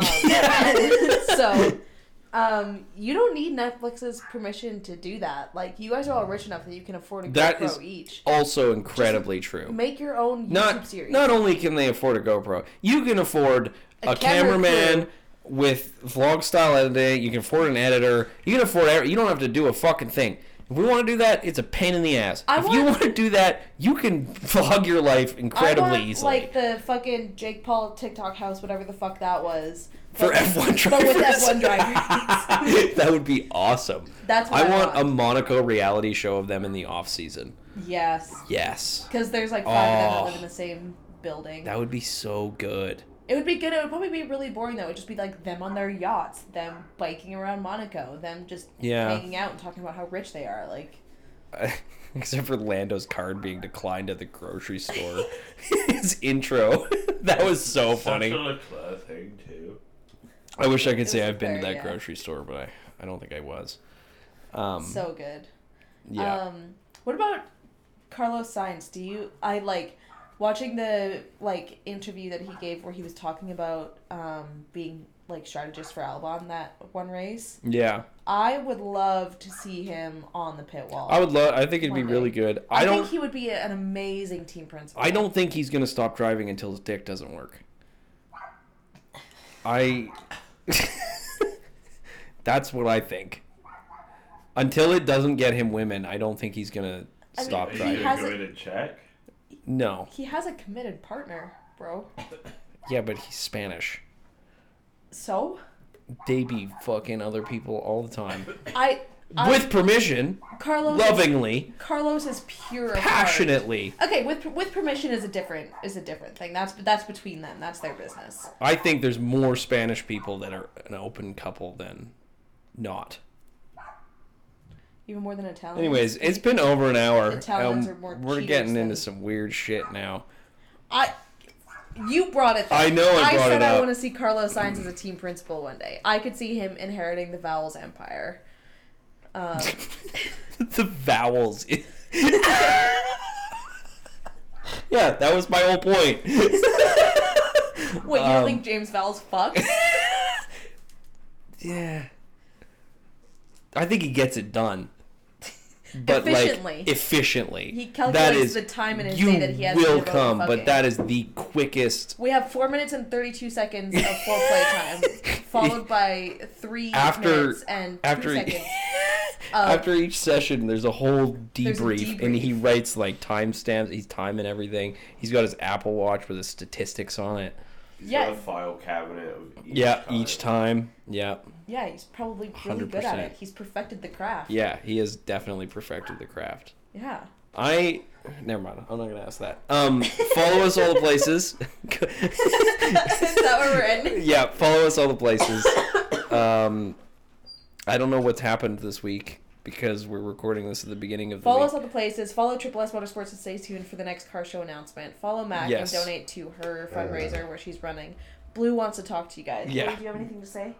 so um, you don't need Netflix's permission to do that. Like, you guys are all rich enough that you can afford a That GoPro is each. also incredibly true. Make your own YouTube Not series. not only can they afford a GoPro, you can afford a, A camera cameraman crew. with vlog style editing. You can afford an editor. You can afford. every- You don't have to do a fucking thing. If we want to do that, it's a pain in the ass. I if you want- want to do that, you can vlog your life incredibly I want, easily. like the fucking Jake Paul TikTok house, whatever the fuck that was. For But- F one But drivers. with F one drivers. That would be awesome. That's what I I want, want. a Monaco reality show of them in the off season. Yes. Yes. Because there's like five of them Oh. that live in the same building. That would be so good. It would be good. It would probably be really boring though. It would just be like them on their yachts, them biking around Monaco, them just Yeah. hanging out and talking about how rich they are. Like, Except for Lando's card being declined at the grocery store. His intro. That was so funny. Such a Leclerc thing too. I wish I could It say was I've been to fair, that yeah. grocery store, but I, I don't think I was. Um, so good. yeah. Um, what about Carlos Sainz? Do you I like watching the like interview that he gave where he was talking about um being like strategist for Albon that one race? yeah. I would love to see him on the pit wall. I would love. I think it'd be One day. really good. I, I don't. think he would be an amazing team principal. I don't think he's gonna stop driving until his dick doesn't work. I. That's what I think. Until it doesn't get him women, I don't think he's gonna I mean, stop Are you driving. He gonna has go a- in and check? No. He has a committed partner, bro. Yeah, but he's Spanish. So They be fucking other people all the time. I, I With permission, Carlos lovingly, Is, Carlos is pure of heart. passionately. Okay, with with permission is a different is a different thing. That's that's between them. That's their business. I think there's more Spanish people that are an open couple than not. Even more than Italians. Anyways, it's been over an hour. Italians Um, are more we're cheaters getting into than- some weird shit now. I. You brought it. There. I know I brought said it I up. want to see Carlos Sainz as a team principal one day. I could see him inheriting the Vowels empire. Um, The vowels. Yeah, that was my whole point. Wait, you Um, don't think James Vowels fucks? Yeah. I think he gets it done. But Efficiently. like efficiently. He That calculates is, the time in his you day that he has to will devote to come, fucking. but that is the quickest We have four minutes and thirty-two seconds of foreplay time, followed by three After- minutes and two after seconds. of- after each session there's a whole There's a debrief, and he debrief. writes like timestamps, he's timing everything. He's got his Apple Watch with his statistics on it. He's Yeah. got a file cabinet of each Yeah, time. each time. Yeah. yeah, he's probably really one hundred good at percent. it. He's perfected the craft. Yeah, he has definitely perfected the craft. Yeah. I never mind. I'm not gonna ask that. Um, follow us all the places. Is that where we're ending? Yeah, follow us all the places. Um, I don't know what's happened this week. because we're recording this at the beginning of the Follow week. us on the places. Follow Triple S Motorsports and stay tuned for the next car show announcement. Follow Mac Yes. and donate to her fundraiser where she's running. Blue wants to talk to you guys. Yeah. Blue, do you have anything to say?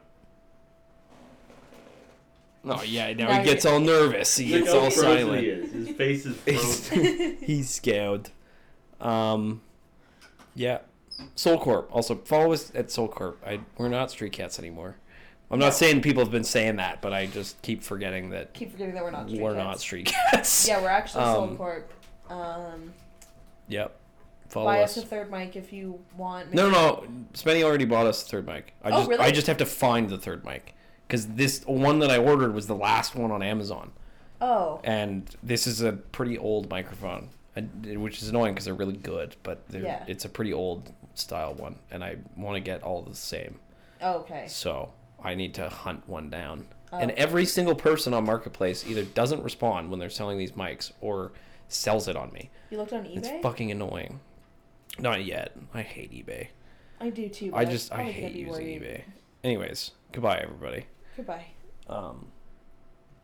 Oh yeah, now, Now he gets all nervous. He Look gets how all frozen silent. He is. His face is He's, frozen. he's scared. Um, yeah. Soul Corp. Also, follow us at Soul Corp. I we're not Street Cats anymore. I'm No. not saying people have been saying that, but I just keep forgetting that Keep forgetting that we're not Street we're Cats. not Street Cats. Yeah, we're actually Soul Um, Corp. Um, Yep. Follow buy us. us a third mic if you want. No, no, no. Spenny already bought us a third mic. I Oh, just, really? I just have to find the third mic because this one that I ordered was the last one on Amazon, Oh. and this is a pretty old microphone, and- which is annoying because they're really good, but they're, Yeah. it's a pretty old style one, and I want to get all the same. Oh, okay. So I need to hunt one down. Oh. And every single person on Marketplace either doesn't respond when they're selling these mics or sells it on me. You looked on eBay? It's fucking annoying. Not yet. I hate eBay. I do too. But I just I probably hate gonna be using worried. eBay. Anyways, goodbye everybody. Goodbye. Um